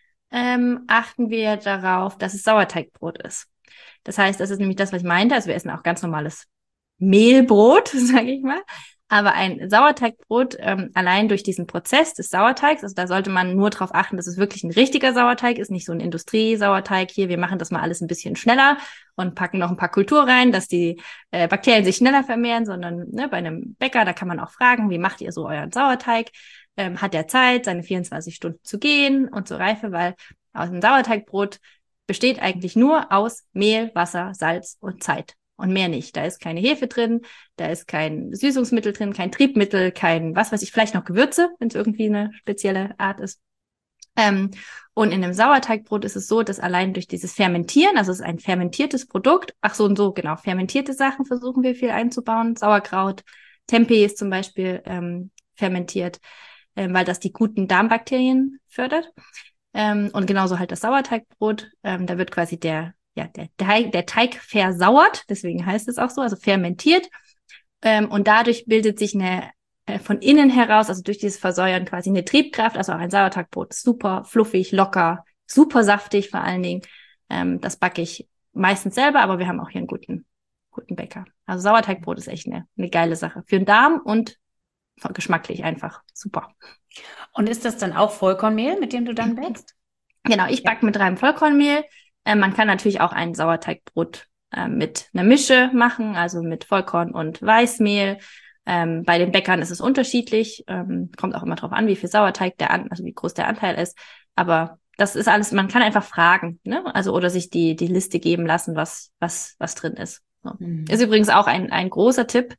ähm, achten wir darauf, dass es Sauerteigbrot ist. Das heißt, das ist nämlich das, was ich meinte. Also wir essen auch ganz normales Mehlbrot, sage ich mal. Aber ein Sauerteigbrot, ähm, allein durch diesen Prozess des Sauerteigs, also da sollte man nur darauf achten, dass es wirklich ein richtiger Sauerteig ist, nicht so ein Industriesauerteig. Hier, wir machen das mal alles ein bisschen schneller und packen noch ein paar Kultur rein, dass die äh, Bakterien sich schneller vermehren, sondern ne, bei einem Bäcker, da kann man auch fragen, wie macht ihr so euren Sauerteig? Ähm, hat der Zeit, seine vierundzwanzig Stunden zu gehen und zur Reife, weil aus dem Sauerteigbrot besteht eigentlich nur aus Mehl, Wasser, Salz und Zeit. Und mehr nicht. Da ist keine Hefe drin, da ist kein Süßungsmittel drin, kein Triebmittel, kein, was weiß ich, vielleicht noch Gewürze, wenn es irgendwie eine spezielle Art ist. Ähm, und in einem Sauerteigbrot ist es so, dass allein durch dieses Fermentieren, also es ist ein fermentiertes Produkt, ach so und so, genau, fermentierte Sachen versuchen wir viel einzubauen. Sauerkraut, Tempeh ist zum Beispiel ähm, fermentiert, ähm, weil das die guten Darmbakterien fördert. Ähm, und genauso halt das Sauerteigbrot, ähm, da wird quasi der Ja, der Teig, der Teig versauert, deswegen heißt es auch so, also fermentiert. Ähm, und dadurch bildet sich eine äh, von innen heraus, also durch dieses Versäuern quasi eine Triebkraft, also auch ein Sauerteigbrot, super fluffig, locker, super saftig vor allen Dingen. Ähm, das backe ich meistens selber, aber wir haben auch hier einen guten, guten Bäcker. Also Sauerteigbrot ist echt eine, eine geile Sache. Für den Darm und geschmacklich einfach super. Und ist das dann auch Vollkornmehl, mit dem du dann bäckst? Genau, ich backe mit reinem Vollkornmehl. Äh, man kann natürlich auch ein Sauerteigbrot äh, mit einer Mische machen, also mit Vollkorn und Weißmehl. Ähm, bei den Bäckern ist es unterschiedlich. Ähm, kommt auch immer drauf an, wie viel Sauerteig der an, also wie groß der Anteil ist. Aber das ist alles, man kann einfach fragen, ne? Also oder sich die die Liste geben lassen, was was was drin ist. So. Mhm. Ist übrigens auch ein ein großer Tipp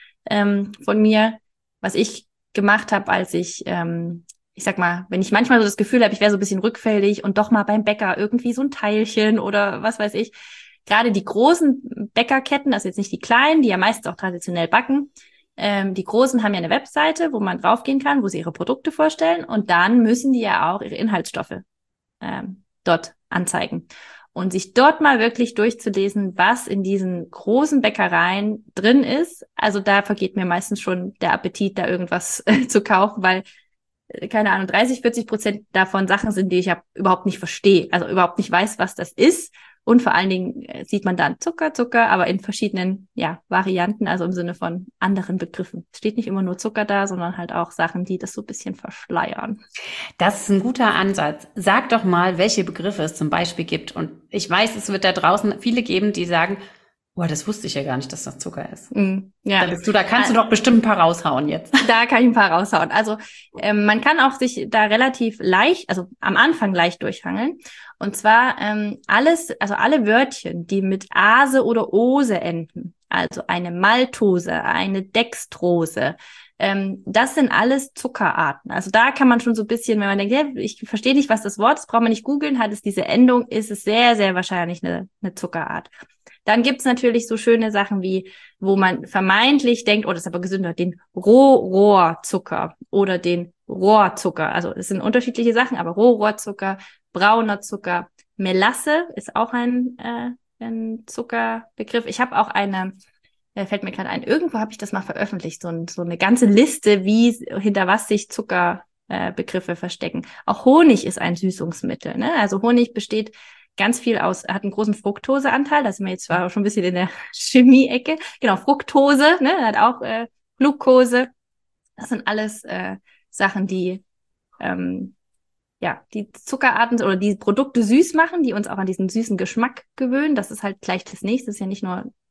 ähm, von mir, was ich gemacht habe, als ich ähm, ich sag mal, wenn ich manchmal so das Gefühl habe, ich wäre so ein bisschen rückfällig und doch mal beim Bäcker irgendwie so ein Teilchen oder was weiß ich. Gerade die großen Bäckerketten, also jetzt nicht die kleinen, die ja meistens auch traditionell backen, ähm, die großen haben ja eine Webseite, wo man draufgehen kann, wo sie ihre Produkte vorstellen und dann müssen die ja auch ihre Inhaltsstoffe ähm, dort anzeigen. Und sich dort mal wirklich durchzulesen, was in diesen großen Bäckereien drin ist. Also da vergeht mir meistens schon der Appetit, da irgendwas äh, zu kaufen, weil keine Ahnung, dreißig, vierzig Prozent davon Sachen sind, die ich ja überhaupt nicht verstehe, also überhaupt nicht weiß, was das ist. Und vor allen Dingen sieht man dann Zucker, Zucker, aber in verschiedenen ja Varianten, also im Sinne von anderen Begriffen. Es steht nicht immer nur Zucker da, sondern halt auch Sachen, die das so ein bisschen verschleiern. Das ist ein guter Ansatz. Sag doch mal, welche Begriffe es zum Beispiel gibt. Und ich weiß, es wird da draußen viele geben, die sagen, boah, das wusste ich ja gar nicht, dass das Zucker ist. Mm, ja. Da, bist du, da kannst du doch bestimmt ein paar raushauen jetzt. Da kann ich ein paar raushauen. Also ähm, man kann auch sich da relativ leicht, also am Anfang leicht durchhangeln. Und zwar ähm, alles, also alle Wörtchen, die mit Ase oder Ose enden, also eine Maltose, eine Dextrose, ähm, das sind alles Zuckerarten. Also da kann man schon so ein bisschen, wenn man denkt, ja, ich verstehe nicht, was das Wort ist, braucht man nicht googeln, hat es diese Endung, ist es sehr, sehr wahrscheinlich eine, eine Zuckerart. Dann gibt's natürlich so schöne Sachen wie, wo man vermeintlich denkt, oh, das ist aber gesünder, den Rohrohrzucker oder den Rohrzucker. Also es sind unterschiedliche Sachen, aber Rohrohrzucker, brauner Zucker, Melasse ist auch ein, äh, ein Zuckerbegriff. Ich habe auch eine, äh, fällt mir gerade ein, irgendwo habe ich das mal veröffentlicht, so, ein, so eine ganze Liste, wie hinter was sich Zuckerbegriffe äh, verstecken. Auch Honig ist ein Süßungsmittel, ne? Also Honig besteht ganz viel aus, hat einen großen Fructoseanteil, da sind wir jetzt zwar schon ein bisschen in der Chemie-Ecke, genau, Fructose, ne, hat auch äh, Glucose, das sind alles äh, Sachen, die ähm, ja, die Zuckerarten oder die Produkte süß machen, die uns auch an diesen süßen Geschmack gewöhnen, das ist halt gleich das nächste, das ist ja nicht nur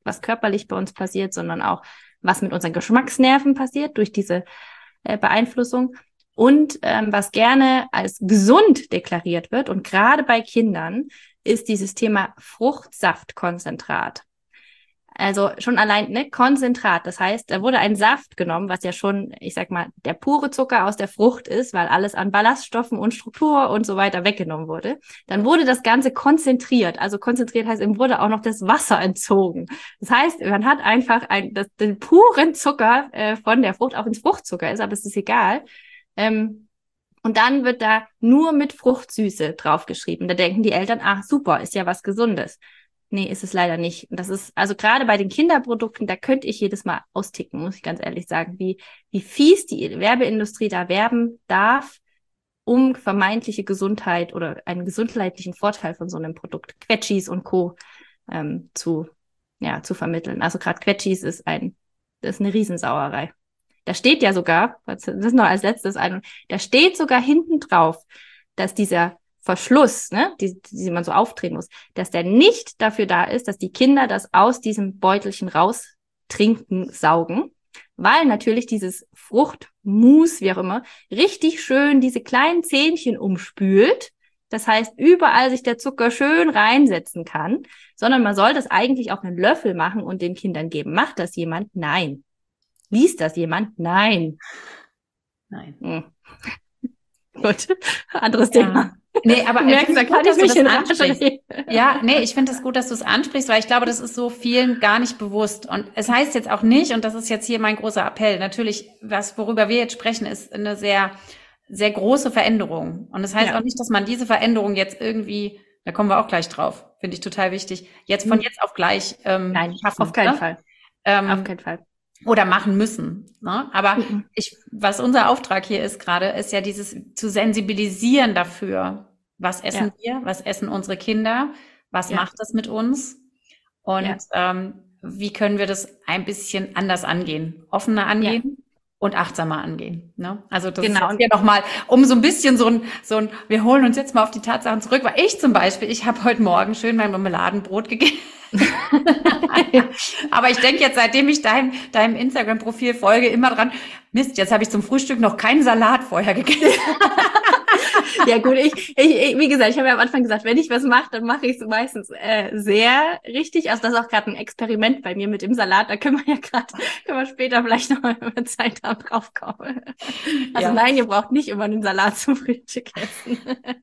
was körperlich bei uns passiert, sondern auch, was mit unseren Geschmacksnerven passiert durch diese äh, Beeinflussung. Und ähm, was gerne als gesund deklariert wird, und gerade bei Kindern, ist dieses Thema Fruchtsaftkonzentrat. Also schon allein, ne, Konzentrat. Das heißt, da wurde ein Saft genommen, was ja schon, ich sag mal, der pure Zucker aus der Frucht ist, weil alles an Ballaststoffen und Struktur und so weiter weggenommen wurde. Dann wurde das Ganze konzentriert. Also konzentriert heißt, ihm wurde auch noch das Wasser entzogen. Das heißt, man hat einfach ein, das, den puren Zucker äh, von der Frucht, auch ins Fruchtzucker ist, aber es ist egal. Ähm, und dann wird da nur mit Fruchtsüße draufgeschrieben. Da denken die Eltern, ach super, ist ja was Gesundes. Nee, ist es leider nicht. Und das ist, also gerade bei den Kinderprodukten, da könnte ich jedes Mal austicken, muss ich ganz ehrlich sagen, wie, wie fies die Werbeindustrie da werben darf, um vermeintliche Gesundheit oder einen gesundheitlichen Vorteil von so einem Produkt, Quetschis und Co. Ähm, zu, ja, zu vermitteln. Also gerade Quetschis ist ein, das ist eine Riesensauerei. Da steht ja sogar, das ist noch als letztes ein, da steht sogar hinten drauf, dass dieser Verschluss, ne, die, die man so aufdrehen muss, dass der nicht dafür da ist, dass die Kinder das aus diesem Beutelchen raus trinken, saugen, weil natürlich dieses Fruchtmus, wie auch immer, richtig schön diese kleinen Zähnchen umspült. Das heißt, überall sich der Zucker schön reinsetzen kann, sondern man soll das eigentlich auf einen Löffel machen und den Kindern geben. Macht das jemand? Nein. Liest das jemand? Nein. Nein. Hm. Gut, anderes Ja. Thema. Nee, aber du merkst, da kann ich mich in ansprichst. Ja, nee, ich finde es gut, dass du es ansprichst, weil ich glaube, das ist so vielen gar nicht bewusst. Und es heißt jetzt auch nicht, und das ist jetzt hier mein großer Appell, natürlich, was, worüber wir jetzt sprechen, ist eine sehr, sehr große Veränderung. Und das heißt ja auch nicht, dass man diese Veränderung jetzt irgendwie, da kommen wir auch gleich drauf, finde ich total wichtig, jetzt von jetzt auf gleich ähm, Nein, schaffen, auf keinen ne? Fall. Ähm, auf keinen Fall. Oder machen müssen. Ne? Aber Mhm. ich, was unser Auftrag hier ist gerade, ist ja dieses zu sensibilisieren dafür, was essen ja. wir, was essen unsere Kinder, was ja. macht das mit uns und ja. ähm, wie können wir das ein bisschen anders angehen, offener angehen ja. und achtsamer angehen. Ne? Also das genau. ist jetzt hier nochmal, um so ein bisschen so ein, so ein, wir holen uns jetzt mal auf die Tatsachen zurück, weil ich zum Beispiel, ich habe heute Morgen schön mein Marmeladenbrot gegessen. Aber ich denke jetzt, seitdem ich deinem, deinem Instagram-Profil folge, immer dran, Mist, jetzt habe ich zum Frühstück noch keinen Salat vorher gegessen. Ja gut, ich, ich, ich wie gesagt, ich habe ja am Anfang gesagt, wenn ich was mache, dann mache ich es meistens äh, sehr richtig. Also das ist auch gerade ein Experiment bei mir mit dem Salat. Da können wir ja gerade, können wir später vielleicht noch mal über Zeit haben drauf kommen. Also ja. Nein, ihr braucht nicht immer einen Salat zum Frühstück essen.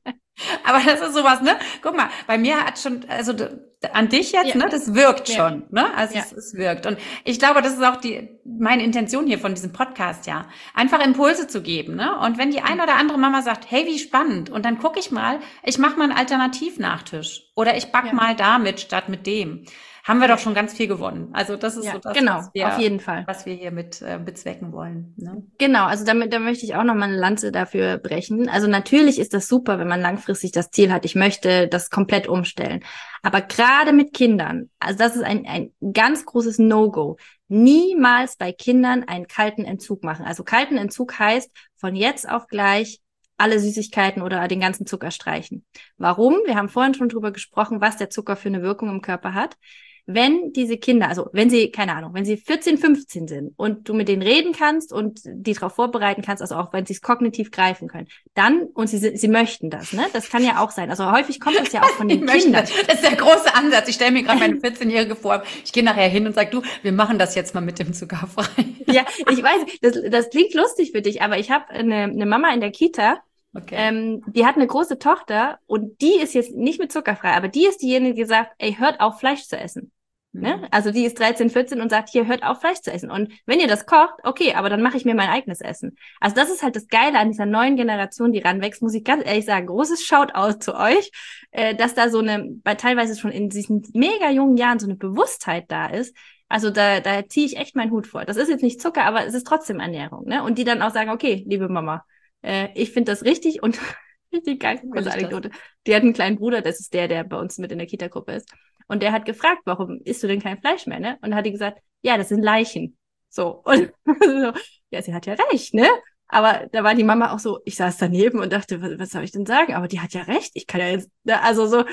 Aber das ist sowas, ne? Guck mal, bei mir hat schon, also an dich jetzt, ja. ne? Das wirkt ja. schon, ne? Also ja. es, es wirkt. Und ich glaube, das ist auch die meine Intention hier von diesem Podcast, ja. Einfach Impulse zu geben, ne? Und wenn die eine oder andere Mama sagt, hey, wie spannend, und dann gucke ich mal, ich mache mal einen Alternativnachtisch oder ich back ja. mal damit statt mit dem. Haben wir doch schon ganz viel gewonnen. Also das ist ja, so das, genau, was, wir, auf jeden Fall. was wir hier mit äh, bezwecken wollen. Ne? Genau, also damit, da möchte ich auch noch mal eine Lanze dafür brechen. Also natürlich ist das super, wenn man langfristig das Ziel hat, ich möchte das komplett umstellen. Aber gerade mit Kindern, also das ist ein, ein ganz großes No-Go. Niemals bei Kindern einen kalten Entzug machen. Also kalten Entzug heißt von jetzt auf gleich alle Süßigkeiten oder den ganzen Zucker streichen. Warum? Wir haben vorhin schon drüber gesprochen, was der Zucker für eine Wirkung im Körper hat. Wenn diese Kinder, also wenn sie, keine Ahnung, wenn sie vierzehn, fünfzehn sind und du mit denen reden kannst und die darauf vorbereiten kannst, also auch wenn sie es kognitiv greifen können, dann, und sie sie möchten das, ne? Das kann ja auch sein. Also häufig kommt das ja auch von den Kindern. Das. das ist der große Ansatz. Ich stelle mir gerade meine vierzehnjährige vor, ich gehe nachher hin und sage, du, wir machen das jetzt mal mit dem zuckerfrei. Ja, ich weiß, das, das klingt lustig für dich, aber ich habe eine, eine Mama in der Kita, okay. ähm, die hat eine große Tochter und die ist jetzt nicht mit zuckerfrei, aber die ist diejenige, die gesagt, ey, hört auf, Fleisch zu essen. Ne? Also die ist dreizehn, vierzehn und sagt, hier, hört auf, Fleisch zu essen. Und wenn ihr das kocht, okay, aber dann mache ich mir mein eigenes Essen. Also das ist halt das Geile an dieser neuen Generation, die ranwächst, muss ich ganz ehrlich sagen, großes Shoutout zu euch, äh, dass da so eine, bei teilweise schon in diesen mega jungen Jahren so eine Bewusstheit da ist. Also da, da ziehe ich echt meinen Hut vor. Das ist jetzt nicht Zucker, aber es ist trotzdem Ernährung. Ne? Und die dann auch sagen, okay, liebe Mama, äh, ich finde das richtig und richtig geil, große Anekdote. Die hat einen kleinen Bruder, das ist der, der bei uns mit in der Kita-Gruppe ist. Und der hat gefragt, warum isst du denn kein Fleisch mehr, ne? Und hat die gesagt, ja, das sind Leichen. So. Und so, ja, sie hat ja recht, ne? Aber da war die Mama auch so, ich saß daneben und dachte, was, was soll ich denn sagen? Aber die hat ja recht, ich kann ja jetzt, ne? Also so,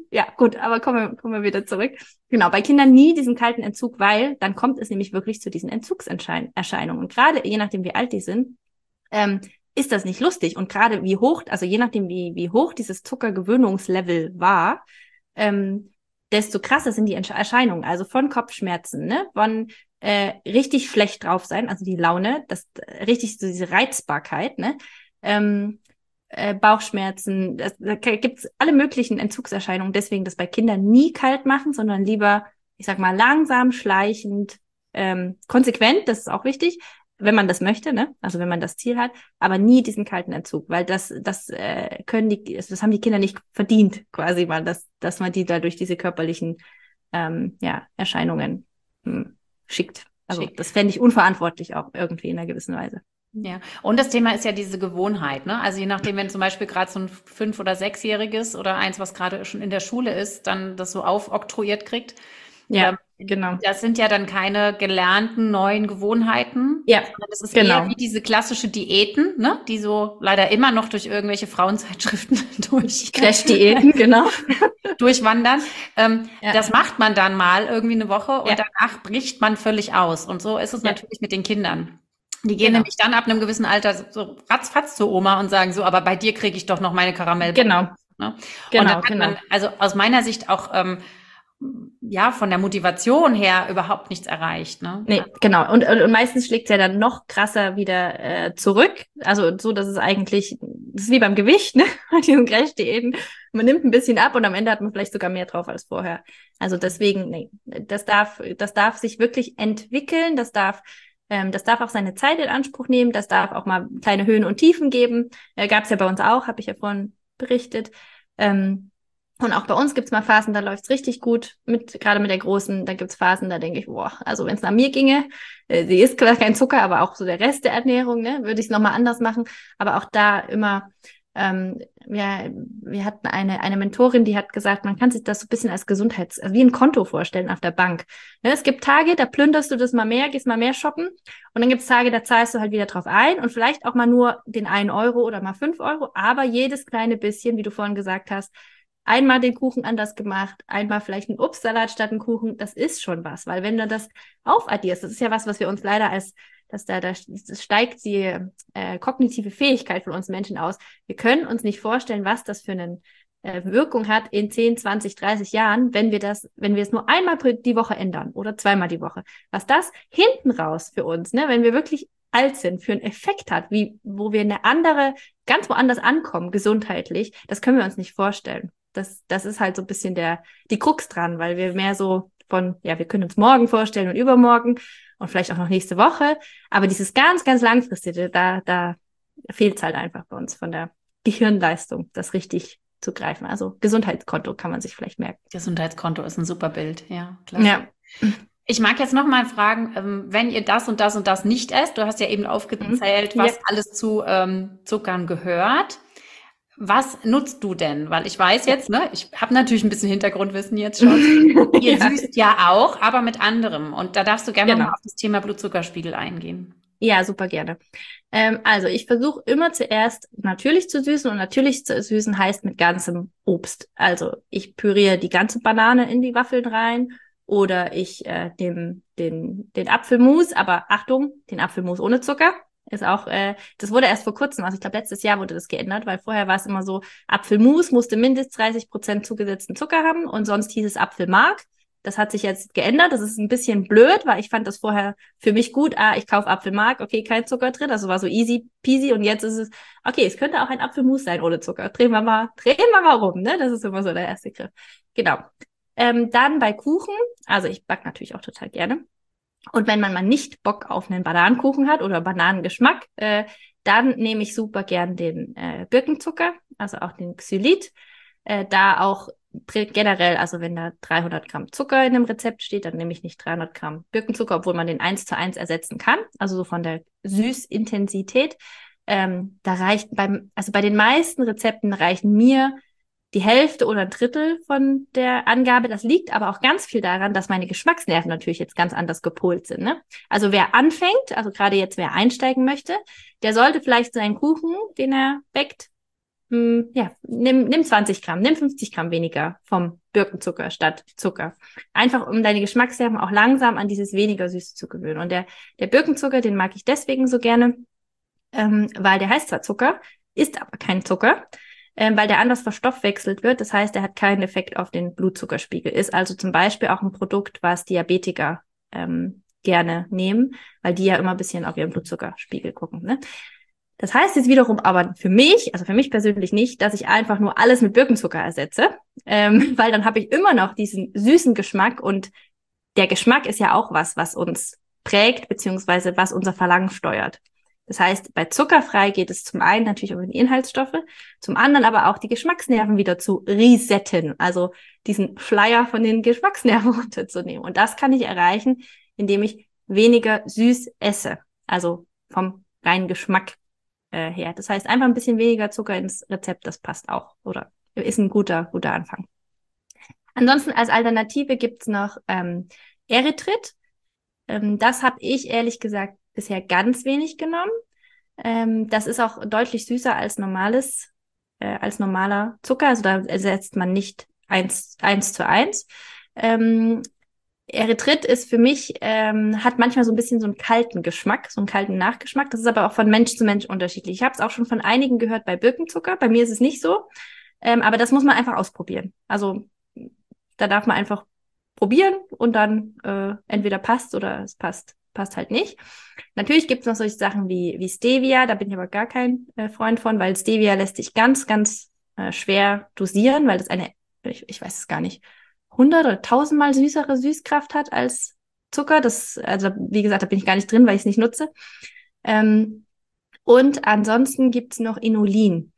ja, gut, aber kommen wir, kommen wir wieder zurück. Genau, bei Kindern nie diesen kalten Entzug, weil dann kommt es nämlich wirklich zu diesen Entzugserscheinungen. Und gerade je nachdem, wie alt die sind, ähm, ist das nicht lustig. Und gerade wie hoch, also je nachdem, wie, wie hoch dieses Zuckergewöhnungslevel war, ähm, desto krasser sind die Erscheinungen. Also von Kopfschmerzen, ne, von äh, richtig schlecht drauf sein, also die Laune, das richtig so diese Reizbarkeit, ne, ähm, äh, Bauchschmerzen, das, da gibt's alle möglichen Entzugserscheinungen. Deswegen das bei Kindern nie kalt machen, sondern lieber, ich sag mal, langsam, schleichend, ähm, konsequent, das ist auch wichtig, wenn man das möchte, ne? Also wenn man das Ziel hat, aber nie diesen kalten Entzug, weil das, das äh, können die, das haben die Kinder nicht verdient, quasi mal, dass, dass man die da durch diese körperlichen ähm, ja, Erscheinungen hm, schickt. Also Schick. Das fände ich unverantwortlich auch irgendwie in einer gewissen Weise. Ja, und das Thema ist ja diese Gewohnheit, ne? Also je nachdem, wenn zum Beispiel gerade so ein fünf- oder sechsjähriges oder eins, was gerade schon in der Schule ist, dann das so aufoktroyiert kriegt. Ja, ähm, genau. Das sind ja dann keine gelernten neuen Gewohnheiten. Ja, das ist genau. eher wie diese klassische Diäten, ne? Die so leider immer noch durch irgendwelche Frauenzeitschriften durch Crash-Diäten, genau. durchwandern. Ähm, Ja. Das macht man dann mal irgendwie eine Woche und Ja. danach bricht man völlig aus. Und so ist es Ja. natürlich mit den Kindern. Die gehen Genau. nämlich dann ab einem gewissen Alter so ratzfatz zur Oma und sagen so, aber bei dir kriege ich doch noch meine Karamellbombe. Genau. Ne? Genau, und dann hat genau. man, also aus meiner Sicht auch, ähm, ja, von der Motivation her überhaupt nichts erreicht. Ne? Nee, genau. Und, und, und meistens schlägt es ja dann noch krasser wieder äh, zurück. Also so, dass es eigentlich, das ist wie beim Gewicht, ne? Bei diesen Crash-Diäten. Man nimmt ein bisschen ab und am Ende hat man vielleicht sogar mehr drauf als vorher. Also deswegen, nee, das darf, das darf sich wirklich entwickeln. Das darf Ähm, das darf auch seine Zeit in Anspruch nehmen, das darf auch mal kleine Höhen und Tiefen geben. Äh, Gab es ja bei uns auch, habe ich ja vorhin berichtet. Ähm, und auch bei uns gibt's mal Phasen, da läuft's richtig gut, mit gerade mit der Großen. Da gibt's Phasen, da denke ich, boah, also wenn es nach mir ginge, äh, sie isst zwar kein Zucker, aber auch so der Rest der Ernährung, ne, würde ich es nochmal anders machen. Aber auch da immer, ähm, ja, wir hatten eine eine Mentorin, die hat gesagt, man kann sich das so ein bisschen als Gesundheits-, also wie ein Konto vorstellen auf der Bank. Ne, es gibt Tage, da plünderst du das mal mehr, gehst mal mehr shoppen und dann gibt's Tage, da zahlst du halt wieder drauf ein und vielleicht auch mal nur den einen Euro oder mal fünf Euro, aber jedes kleine bisschen, wie du vorhin gesagt hast, einmal den Kuchen anders gemacht, einmal vielleicht einen Obstsalat statt einen Kuchen, das ist schon was, weil wenn du das aufaddierst, das ist ja was, was wir uns leider als, dass da, da steigt die äh, kognitive Fähigkeit von uns Menschen aus. Wir können uns nicht vorstellen, was das für eine äh, Wirkung hat in zehn, zwanzig, dreißig Jahren, wenn wir das, wenn wir es nur einmal die Woche ändern oder zweimal die Woche. Was das hinten raus für uns, ne, wenn wir wirklich alt sind, für einen Effekt hat, wie, wo wir eine andere, ganz woanders ankommen, gesundheitlich, das können wir uns nicht vorstellen. Das, das ist halt so ein bisschen der, die Krux dran, weil wir mehr so von, ja, wir können uns morgen vorstellen und übermorgen und vielleicht auch noch nächste Woche, aber dieses ganz, ganz langfristige, da, da fehlt es halt einfach bei uns von der Gehirnleistung, das richtig zu greifen. Also Gesundheitskonto kann man sich vielleicht merken. Gesundheitskonto ist ein super Bild, ja, klasse. Ja. Ich mag jetzt noch mal fragen, wenn ihr das und das und das nicht esst, du hast ja eben aufgezählt, was ja. alles zu ähm, Zuckern gehört. Was nutzt du denn? Weil ich weiß jetzt, ne, ich habe natürlich ein bisschen Hintergrundwissen jetzt schon. Ihr ja. süßt ja auch, aber mit anderem. Und da darfst du gerne genau. mal auf das Thema Blutzuckerspiegel eingehen. Ja, super gerne. Ähm, also ich versuche immer zuerst natürlich zu süßen und natürlich zu süßen heißt mit ganzem Obst. Also ich püriere die ganze Banane in die Waffeln rein oder ich äh, nehme den, den Apfelmus, aber Achtung, den Apfelmus ohne Zucker. Ist auch, äh, das wurde erst vor kurzem, also ich glaube letztes Jahr wurde das geändert, weil vorher war es immer so, Apfelmus musste mindestens dreißig Prozent zugesetzten Zucker haben und sonst hieß es Apfelmark. Das hat sich jetzt geändert, das ist ein bisschen blöd, weil ich fand das vorher für mich gut, ah, ich kaufe Apfelmark, okay, kein Zucker drin, also war so easy peasy und jetzt ist es, okay, es könnte auch ein Apfelmus sein ohne Zucker. Drehen wir mal, drehen wir mal rum, ne, das ist immer so der erste Griff. Genau. Ähm, dann bei Kuchen, also ich backe natürlich auch total gerne. Und wenn man mal nicht Bock auf einen Bananenkuchen hat oder Bananengeschmack, äh, dann nehme ich super gern den äh, Birkenzucker, also auch den Xylit. Äh, da auch generell, also wenn da dreihundert Gramm Zucker in einem Rezept steht, dann nehme ich nicht dreihundert Gramm Birkenzucker, obwohl man den eins zu eins ersetzen kann, also so von der Süßintensität. Ähm, da reicht beim, also bei den meisten Rezepten reichen mir die Hälfte oder ein Drittel von der Angabe. Das liegt aber auch ganz viel daran, dass meine Geschmacksnerven natürlich jetzt ganz anders gepolt sind. Ne? Also wer anfängt, also gerade jetzt wer einsteigen möchte, der sollte vielleicht seinen Kuchen, den er backt, mh, ja, nimm, nimm zwanzig Gramm, nimm fünfzig Gramm weniger vom Birkenzucker statt Zucker. Einfach, um deine Geschmacksnerven auch langsam an dieses weniger Süße zu gewöhnen. Und der, der Birkenzucker, den mag ich deswegen so gerne, ähm, weil der heißt zwar Zucker, ist aber kein Zucker, ähm, weil der anders verstoffwechselt wird. Das heißt, er hat keinen Effekt auf den Blutzuckerspiegel. Ist also zum Beispiel auch ein Produkt, was Diabetiker ähm, gerne nehmen, weil die ja immer ein bisschen auf ihren Blutzuckerspiegel gucken, ne? Das heißt jetzt wiederum aber für mich, also für mich persönlich nicht, dass ich einfach nur alles mit Birkenzucker ersetze, ähm, weil dann habe ich immer noch diesen süßen Geschmack und der Geschmack ist ja auch was, was uns prägt, beziehungsweise was unser Verlangen steuert. Das heißt, bei zuckerfrei geht es zum einen natürlich um die Inhaltsstoffe, zum anderen aber auch die Geschmacksnerven wieder zu resetten, also diesen Flyer von den Geschmacksnerven runterzunehmen. Und das kann ich erreichen, indem ich weniger süß esse, also vom reinen Geschmack äh, her. Das heißt, einfach ein bisschen weniger Zucker ins Rezept, das passt auch oder ist ein guter, guter Anfang. Ansonsten als Alternative gibt's noch ähm, Erythrit. Ähm, das habe ich ehrlich gesagt bisher ganz wenig genommen. Ähm, das ist auch deutlich süßer als normales, äh, als normaler Zucker. Also da ersetzt man nicht eins, eins zu eins. Ähm, Erythrit ist für mich, ähm, hat manchmal so ein bisschen so einen kalten Geschmack, so einen kalten Nachgeschmack. Das ist aber auch von Mensch zu Mensch unterschiedlich. Ich habe es auch schon von einigen gehört bei Birkenzucker. Bei mir ist es nicht so. Ähm, aber das muss man einfach ausprobieren. Also da darf man einfach probieren und dann äh, entweder passt oder es passt, passt halt nicht. Natürlich gibt es noch solche Sachen wie, wie Stevia. Da bin ich aber gar kein äh, Freund von, weil Stevia lässt sich ganz, ganz äh, schwer dosieren, weil das eine, ich, ich weiß es gar nicht, hundert oder tausendmal süßere Süßkraft hat als Zucker. Das, also wie gesagt, da bin ich gar nicht drin, weil ich es nicht nutze. Ähm, und ansonsten gibt's noch Inulin.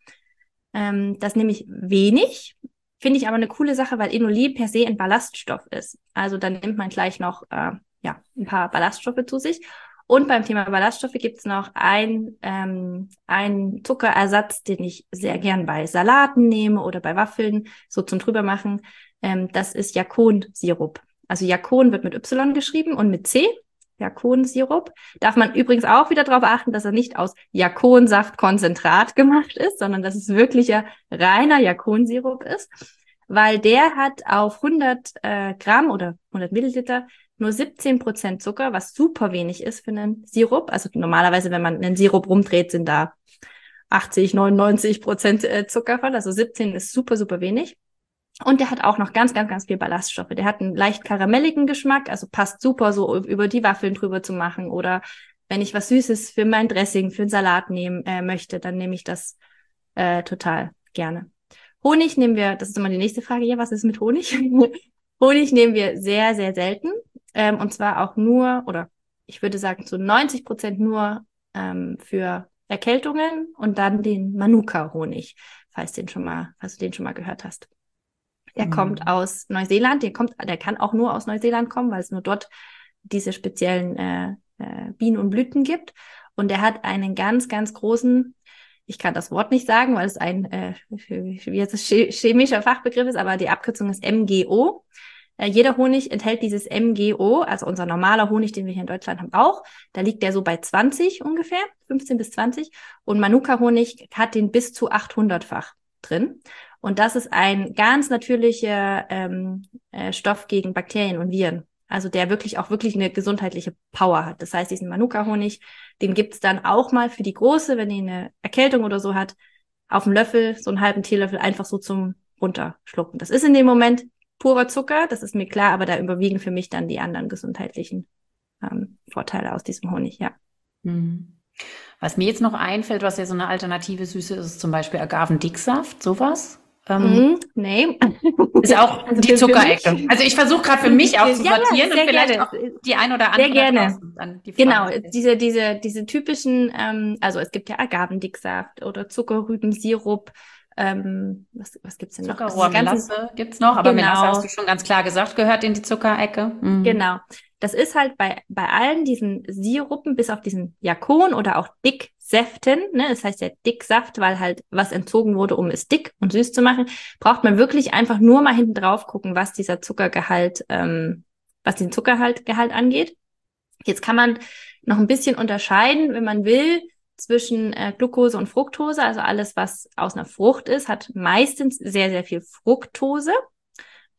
Ähm, das nehme ich wenig, finde ich aber eine coole Sache, weil Inulin per se ein Ballaststoff ist. Also dann nimmt man gleich noch äh, ja ein paar Ballaststoffe zu sich. Und beim Thema Ballaststoffe gibt's noch ein, ähm, einen Zuckerersatz, den ich sehr gern bei Salaten nehme oder bei Waffeln, so zum drübermachen. Ähm, das ist Jakonsirup. Also Jakon wird mit Y geschrieben und mit C. Jakonsirup. Darf man übrigens auch wieder darauf achten, dass er nicht aus Jakonsaftkonzentrat gemacht ist, sondern dass es wirklicher reiner Jakonsirup ist, weil der hat auf hundert äh, Gramm oder hundert Milliliter nur siebzehn Prozent Zucker, was super wenig ist für einen Sirup. Also normalerweise, wenn man einen Sirup rumdreht, sind da achtzig, neunundneunzig Prozent Zucker von. Also siebzehn ist super, super wenig. Und der hat auch noch ganz, ganz, ganz viel Ballaststoffe. Der hat einen leicht karamelligen Geschmack, also passt super so über die Waffeln drüber zu machen. Oder wenn ich was Süßes für mein Dressing, für einen Salat nehmen äh, möchte, dann nehme ich das äh, total gerne. Honig nehmen wir, das ist immer die nächste Frage, ja, was ist mit Honig? Honig nehmen wir sehr, sehr selten. Ähm, und zwar auch nur, oder ich würde sagen zu neunzig Prozent nur ähm, für Erkältungen und dann den Manuka-Honig, falls, den schon mal, falls du den schon mal gehört hast. Der mhm. kommt aus Neuseeland, der kommt, der kann auch nur aus Neuseeland kommen, weil es nur dort diese speziellen äh, äh, Bienen und Blüten gibt. Und der hat einen ganz, ganz großen, ich kann das Wort nicht sagen, weil es ein äh, wie jetzt chemischer Fachbegriff ist, aber die Abkürzung ist M G O. Äh, jeder Honig enthält dieses M G O, also unser normaler Honig, den wir hier in Deutschland haben auch. Da liegt der so bei zwanzig ungefähr, fünfzehn bis zwanzig. Und Manuka-Honig hat den bis zu achthundertfach drin. Und das ist ein ganz natürlicher ähm, äh, Stoff gegen Bakterien und Viren. Also der wirklich auch wirklich eine gesundheitliche Power hat. Das heißt, diesen Manuka-Honig, den gibt's dann auch mal für die Große, wenn die eine Erkältung oder so hat, auf dem Löffel, so einen halben Teelöffel, einfach so zum Runterschlucken. Das ist in dem Moment purer Zucker, das ist mir klar, aber da überwiegen für mich dann die anderen gesundheitlichen ähm, Vorteile aus diesem Honig, ja. Mhm. Was mir jetzt noch einfällt, was ja so eine alternative Süße ist, ist zum Beispiel Agavendicksaft, sowas. Ähm, mm, nee. Ist auch also die Zuckerecke. Also ich versuche gerade für mich auch zu sortieren ja, ja, und vielleicht gerne. auch die ein oder andere. Sehr gerne. Dann die genau, diese diese diese typischen, ähm, also es gibt ja Agavendicksaft oder Zuckerrübensirup. Ähm, was was gibt's denn noch? Zuckerrohrmelasse also gibt's noch, aber genau. Melasse hast du schon ganz klar gesagt, gehört in die Zuckerecke. Mhm. Genau. Das ist halt bei bei allen diesen Sirupen, bis auf diesen Jakon oder auch Dicksäften, ne, das heißt ja Dicksaft, weil halt was entzogen wurde, um es dick und süß zu machen, braucht man wirklich einfach nur mal hinten drauf gucken, was dieser Zuckergehalt, ähm, was den Zuckergehalt Gehalt angeht. Jetzt kann man noch ein bisschen unterscheiden, wenn man will, zwischen äh, Glucose und Fructose. Also alles, was aus einer Frucht ist, hat meistens sehr, sehr viel Fructose.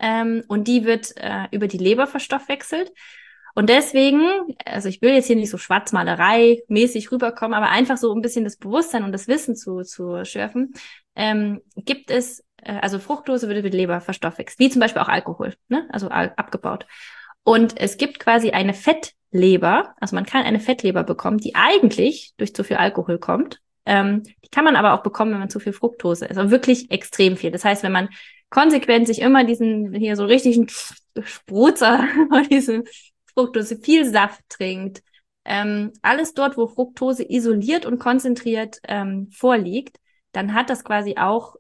ähm, und die wird äh, über die Leber verstoffwechselt. Und deswegen, also ich will jetzt hier nicht so Schwarzmalerei-mäßig rüberkommen, aber einfach so ein bisschen das Bewusstsein und das Wissen zu, zu schärfen, ähm, gibt es, äh, also Fructose wird über die Leber verstoffwechselt, wie zum Beispiel auch Alkohol, ne? Also al- abgebaut. Und es gibt quasi eine Fettleber, also man kann eine Fettleber bekommen, die eigentlich durch zu viel Alkohol kommt. Ähm, die kann man aber auch bekommen, wenn man zu viel Fructose isst. Also wirklich extrem viel. Das heißt, wenn man konsequent sich immer diesen hier so richtigen Sprutzer von diesem Fructose, viel Saft trinkt, ähm, alles dort, wo Fructose isoliert und konzentriert ähm, vorliegt, dann hat das quasi auch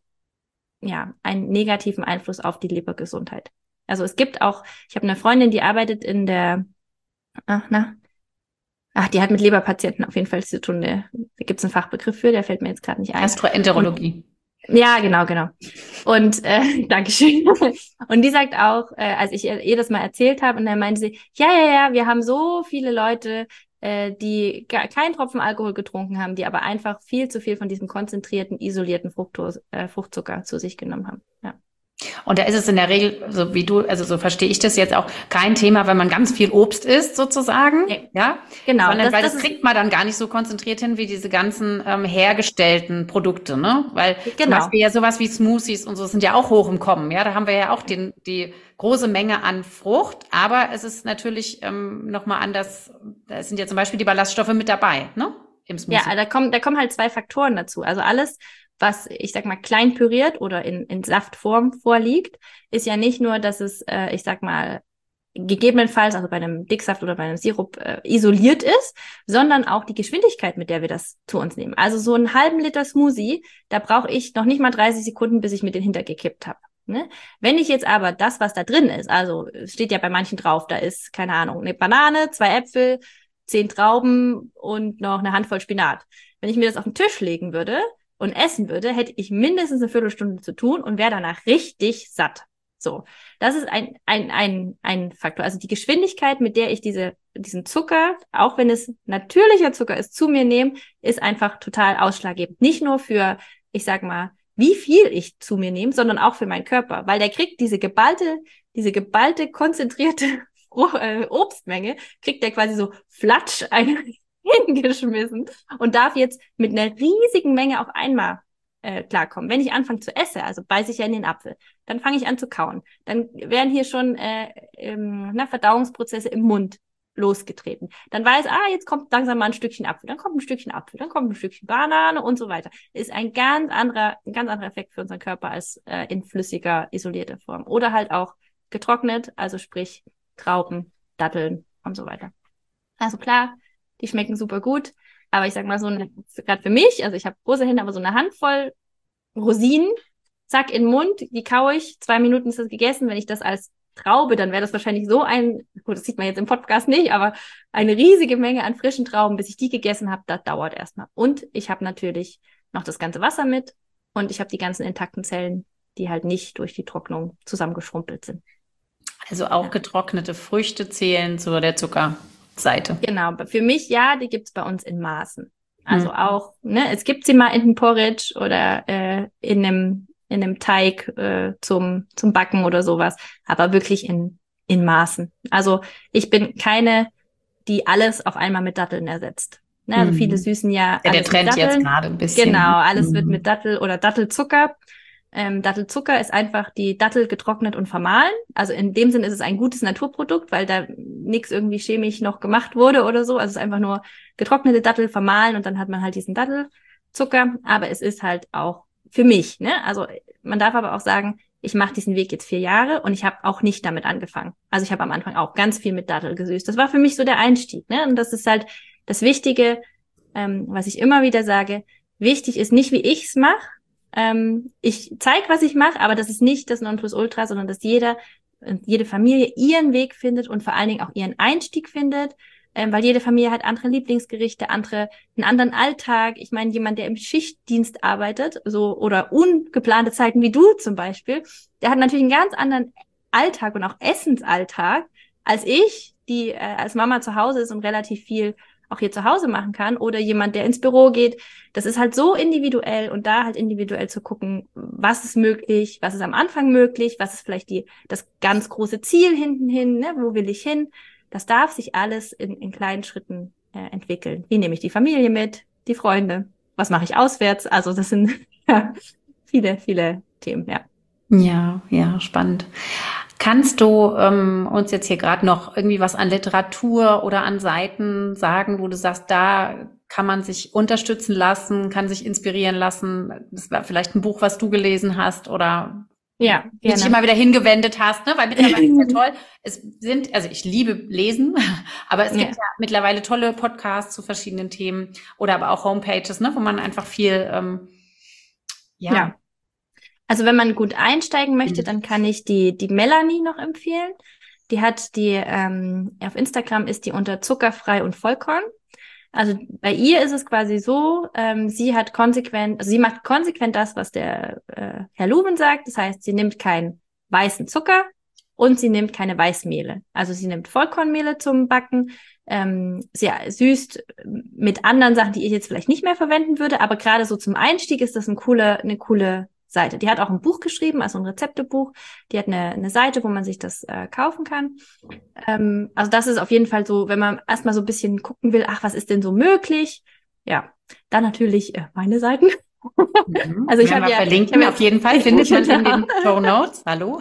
ja einen negativen Einfluss auf die Lebergesundheit. Also es gibt auch, ich habe eine Freundin, die arbeitet in der, ach na, ach, die hat mit Leberpatienten auf jeden Fall zu tun. Da gibt es einen Fachbegriff für, der fällt mir jetzt gerade nicht ein. Gastroenterologie. Und, ja, genau, genau. Und äh, Dankeschön. Und die sagt auch, äh, als ich ihr, ihr das mal erzählt habe, und dann meinte sie, ja, ja, ja, wir haben so viele Leute, äh, die gar keinen Tropfen Alkohol getrunken haben, die aber einfach viel zu viel von diesem konzentrierten, isolierten Fructose, äh, Fruchtzucker zu sich genommen haben. Ja. Und da ist es in der Regel, so wie du, also so verstehe ich das jetzt auch, kein Thema, wenn man ganz viel Obst isst, sozusagen. Nee. Ja, genau. Sondern, das, weil das das ist, kriegt man dann gar nicht so konzentriert hin wie diese ganzen ähm, hergestellten Produkte, ne? Weil zum genau. Beispiel ja sowas wie Smoothies und so sind ja auch hoch im Kommen. Ja, da haben wir ja auch den, die große Menge an Frucht, aber es ist natürlich ähm, nochmal anders. Da sind ja zum Beispiel die Ballaststoffe mit dabei, ne? Im Smoothie. Ja, da kommen, da kommen halt zwei Faktoren dazu. Also alles, was, ich sag mal, klein püriert oder in, in Saftform vorliegt, ist ja nicht nur, dass es, äh, ich sag mal, gegebenenfalls, also bei einem Dicksaft oder bei einem Sirup äh, isoliert ist, sondern auch die Geschwindigkeit, mit der wir das zu uns nehmen. Also so einen halben Liter Smoothie, da brauche ich noch nicht mal dreißig Sekunden, bis ich mir den hintergekippt habe. Ne? Wenn ich jetzt aber das, was da drin ist, also steht ja bei manchen drauf, da ist, keine Ahnung, eine Banane, zwei Äpfel, zehn Trauben und noch eine Handvoll Spinat. Wenn ich mir das auf den Tisch legen würde und essen würde, hätte ich mindestens eine Viertelstunde zu tun und wäre danach richtig satt. So, das ist ein, ein, ein, ein Faktor. Also die Geschwindigkeit, mit der ich diese, diesen Zucker, auch wenn es natürlicher Zucker ist, zu mir nehme, ist einfach total ausschlaggebend. Nicht nur für, ich sag mal, wie viel ich zu mir nehme, sondern auch für meinen Körper, weil der kriegt diese geballte, diese geballte, konzentrierte Obstmenge, kriegt der quasi so flatsch einen hingeschmissen und darf jetzt mit einer riesigen Menge auf einmal äh, klarkommen. Wenn ich anfange zu essen, also beiße ich ja in den Apfel, dann fange ich an zu kauen. Dann werden hier schon äh, ähm, na, Verdauungsprozesse im Mund losgetreten. Dann weiß, ah, jetzt kommt langsam mal ein Stückchen Apfel, dann kommt ein Stückchen Apfel, dann kommt ein Stückchen Banane und so weiter. Ist ein ganz anderer, ein ganz anderer Effekt für unseren Körper als äh, in flüssiger, isolierter Form. Oder halt auch getrocknet, also sprich Trauben, Datteln und so weiter. Also klar, die schmecken super gut, aber ich sag mal so, gerade für mich, also ich habe große Hände, aber so eine Handvoll Rosinen, zack, in den Mund, die kaue ich, zwei Minuten ist das gegessen. Wenn ich das als Traube, dann wäre das wahrscheinlich so ein, gut, das sieht man jetzt im Podcast nicht, aber eine riesige Menge an frischen Trauben, bis ich die gegessen habe, das dauert erstmal. Und ich habe natürlich noch das ganze Wasser mit und ich habe die ganzen intakten Zellen, die halt nicht durch die Trocknung zusammengeschrumpelt sind. Also auch getrocknete Früchte zählen zu der Zuckerseite. Genau, für mich ja, die gibt's bei uns in Maßen. Also hm. auch, ne, es gibt sie mal in einem Porridge oder äh, in einem in einem Teig äh, zum zum Backen oder sowas, aber wirklich in in Maßen. Also ich bin keine, die alles auf einmal mit Datteln ersetzt. Ne, also hm. viele süßen ja, ja der Trend jetzt gerade ein bisschen. Genau, alles hm. wird mit Dattel oder Dattelzucker. Ähm, Dattelzucker ist einfach die Dattel getrocknet und vermahlen. Also in dem Sinn ist es ein gutes Naturprodukt, weil da nichts irgendwie chemisch noch gemacht wurde oder so. Also es ist einfach nur getrocknete Dattel vermahlen und dann hat man halt diesen Dattelzucker. Aber es ist halt auch für mich, ne? Also man darf aber auch sagen, ich mache diesen Weg jetzt vier Jahre und ich habe auch nicht damit angefangen. Also ich habe am Anfang auch ganz viel mit Dattel gesüßt. Das war für mich so der Einstieg, ne? Und das ist halt das Wichtige, ähm, was ich immer wieder sage. Wichtig ist nicht, wie ich's mache. Ähm, ich zeige, was ich mache, aber das ist nicht das Nonplusultra, sondern dass jeder, jede Familie ihren Weg findet und vor allen Dingen auch ihren Einstieg findet, ähm, weil jede Familie hat andere Lieblingsgerichte, andere, einen anderen Alltag. Ich meine, jemand, der im Schichtdienst arbeitet, so oder ungeplante Zeiten wie du zum Beispiel, der hat natürlich einen ganz anderen Alltag und auch Essensalltag als ich, die äh, als Mama zu Hause ist und relativ viel auch hier zu Hause machen kann oder jemand, der ins Büro geht. Das ist halt so individuell und da halt individuell zu gucken, was ist möglich, was ist am Anfang möglich, was ist vielleicht die das ganz große Ziel hinten hin, ne? Wo will ich hin? Das darf sich alles in, in kleinen Schritten äh, entwickeln. Wie nehme ich die Familie mit, die Freunde? Was mache ich auswärts? Also das sind ja, viele, viele Themen, ja. Ja, ja, spannend. Kannst du ähm, uns jetzt hier gerade noch irgendwie was an Literatur oder an Seiten sagen, wo du sagst, da kann man sich unterstützen lassen, kann sich inspirieren lassen? Das war vielleicht ein Buch, was du gelesen hast oder ja, gerne. Dich immer wieder hingewendet hast, ne? Weil mittlerweile ist ja toll. Es sind, also ich liebe Lesen, aber es gibt ja, ja mittlerweile tolle Podcasts zu verschiedenen Themen oder aber auch Homepages, ne, wo man einfach viel, ähm, ja. ja. Also wenn man gut einsteigen möchte, dann kann ich die die Melanie noch empfehlen. Die hat die, ähm, auf Instagram ist die unter zuckerfrei und Vollkorn. Also bei ihr ist es quasi so, ähm, sie hat konsequent, also sie macht konsequent das, was der äh, Herr Luben sagt. Das heißt, sie nimmt keinen weißen Zucker und sie nimmt keine Weißmehle. Also sie nimmt Vollkornmehle zum Backen. Ähm, sie süßt mit anderen Sachen, die ich jetzt vielleicht nicht mehr verwenden würde, aber gerade so zum Einstieg ist das eine coole, eine coole Seite. Die hat auch ein Buch geschrieben, also ein Rezeptebuch. Die hat eine, eine Seite, wo man sich das äh, kaufen kann. Ähm, also das ist auf jeden Fall so, wenn man erstmal so ein bisschen gucken will, ach, was ist denn so möglich? Ja, dann natürlich äh, meine Seiten. Mhm. Also ich habe ja verlinken ich hab auf jeden Fall, findet man in den Show Notes. Hallo.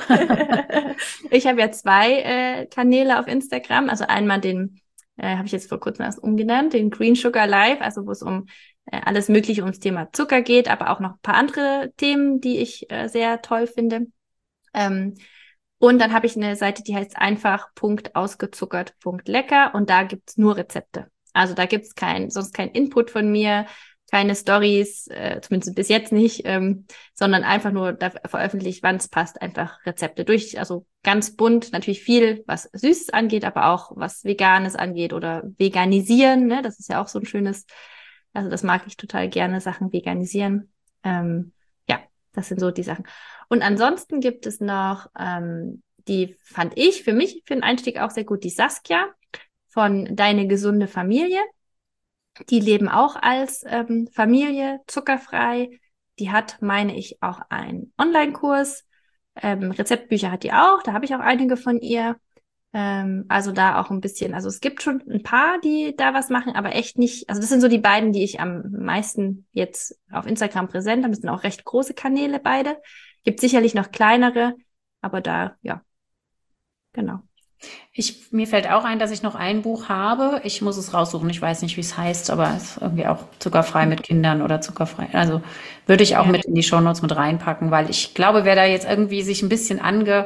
Ich habe ja zwei äh, Kanäle auf Instagram. Also einmal den, äh, habe ich jetzt vor kurzem erst umgenannt, den Green Sugar Live, also wo es um alles Mögliche ums Thema Zucker geht, aber auch noch ein paar andere Themen, die ich äh, sehr toll finde. Ähm, und dann habe ich eine Seite, die heißt einfach punkt ausgezuckert punkt lecker und da gibt's nur Rezepte. Also da gibt's kein, sonst kein Input von mir, keine Stories, äh, zumindest bis jetzt nicht, ähm, sondern einfach nur da veröffentlicht, wann es passt, einfach Rezepte durch. Also ganz bunt, natürlich viel, was Süßes angeht, aber auch was Veganes angeht oder Veganisieren, ne? Das ist ja auch so ein schönes. Also das mag ich total gerne, Sachen veganisieren. Ähm, ja, das sind so die Sachen. Und ansonsten gibt es noch, ähm, die fand ich für mich für den Einstieg auch sehr gut, die Saskia von Deine gesunde Familie. Die leben auch als ähm, Familie, zuckerfrei. Die hat, meine ich, auch einen Online-Kurs. Ähm, Rezeptbücher hat die auch, da habe ich auch einige von ihr. Ähm, also da auch ein bisschen, also es gibt schon ein paar, die da was machen, aber echt nicht, also das sind so die beiden, die ich am meisten jetzt auf Instagram präsent habe. Das sind auch recht große Kanäle beide. Gibt sicherlich noch kleinere, aber da, ja, genau. Ich, mir fällt auch ein, dass ich noch ein Buch habe. Ich muss es raussuchen. Ich weiß nicht, wie es heißt, aber es ist irgendwie auch zuckerfrei mit Kindern oder zuckerfrei. Also würde ich auch ja. mit in die Shownotes mit reinpacken, weil ich glaube, wer da jetzt irgendwie sich ein bisschen ange,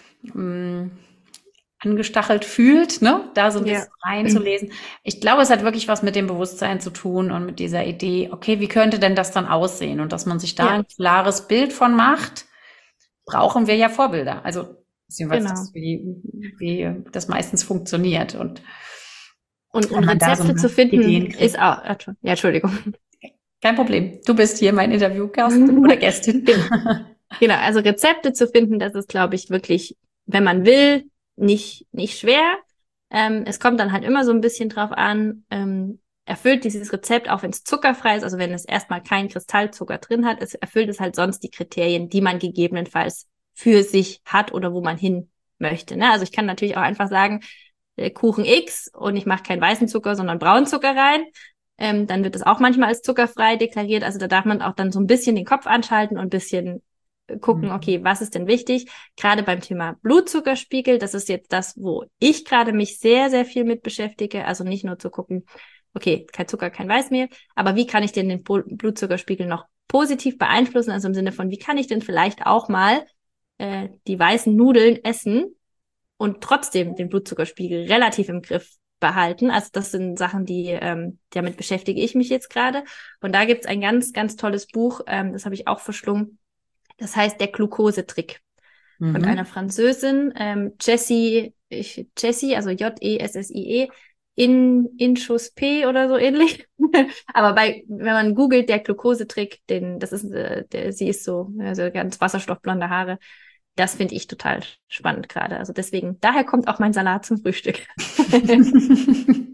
mh, angestachelt fühlt, ne, da so ein bisschen ja. reinzulesen. Ich glaube, es hat wirklich was mit dem Bewusstsein zu tun und mit dieser Idee, okay, wie könnte denn das dann aussehen? Und dass man sich da ja. ein klares Bild von macht, brauchen wir ja Vorbilder. Also, beziehungsweise genau. das, wie, wie das meistens funktioniert. Und, und, und Rezepte so zu finden ist auch, ja, Entschuldigung. Kein Problem. Du bist hier mein Interviewgast oder Gästin. Genau, also Rezepte zu finden, das ist, glaube ich, wirklich, wenn man will, nicht nicht schwer. Ähm, es kommt dann halt immer so ein bisschen drauf an, ähm, erfüllt dieses Rezept, auch wenn es zuckerfrei ist, also wenn es erstmal keinen Kristallzucker drin hat, es erfüllt es halt sonst die Kriterien, die man gegebenenfalls für sich hat oder wo man hin möchte. Ne? Also ich kann natürlich auch einfach sagen, äh, Kuchen X und ich mache keinen weißen Zucker, sondern braunen Zucker rein. Ähm, dann wird es auch manchmal als zuckerfrei deklariert. Also da darf man auch dann so ein bisschen den Kopf anschalten und ein bisschen gucken, okay, was ist denn wichtig? Gerade beim Thema Blutzuckerspiegel, das ist jetzt das, wo ich gerade mich sehr, sehr viel mit beschäftige. Also nicht nur zu gucken, okay, kein Zucker, kein Weißmehl, aber wie kann ich denn den Blutzuckerspiegel noch positiv beeinflussen? Also im Sinne von, wie kann ich denn vielleicht auch mal äh, die weißen Nudeln essen und trotzdem den Blutzuckerspiegel relativ im Griff behalten? Also das sind Sachen, die ähm, damit beschäftige ich mich jetzt gerade. Und da gibt's ein ganz, ganz tolles Buch, ähm, das habe ich auch verschlungen. Das heißt der Glukosetrick mhm. von einer Französin, ähm, Jessie, ich, Jessie, also J E S S I E, in Inchus P oder so ähnlich. Aber bei, wenn man googelt, der Glukosetrick, den, das ist, äh, der, sie ist so, also ganz wasserstoffblonde Haare. Das finde ich total spannend gerade. Also deswegen, daher kommt auch mein Salat zum Frühstück.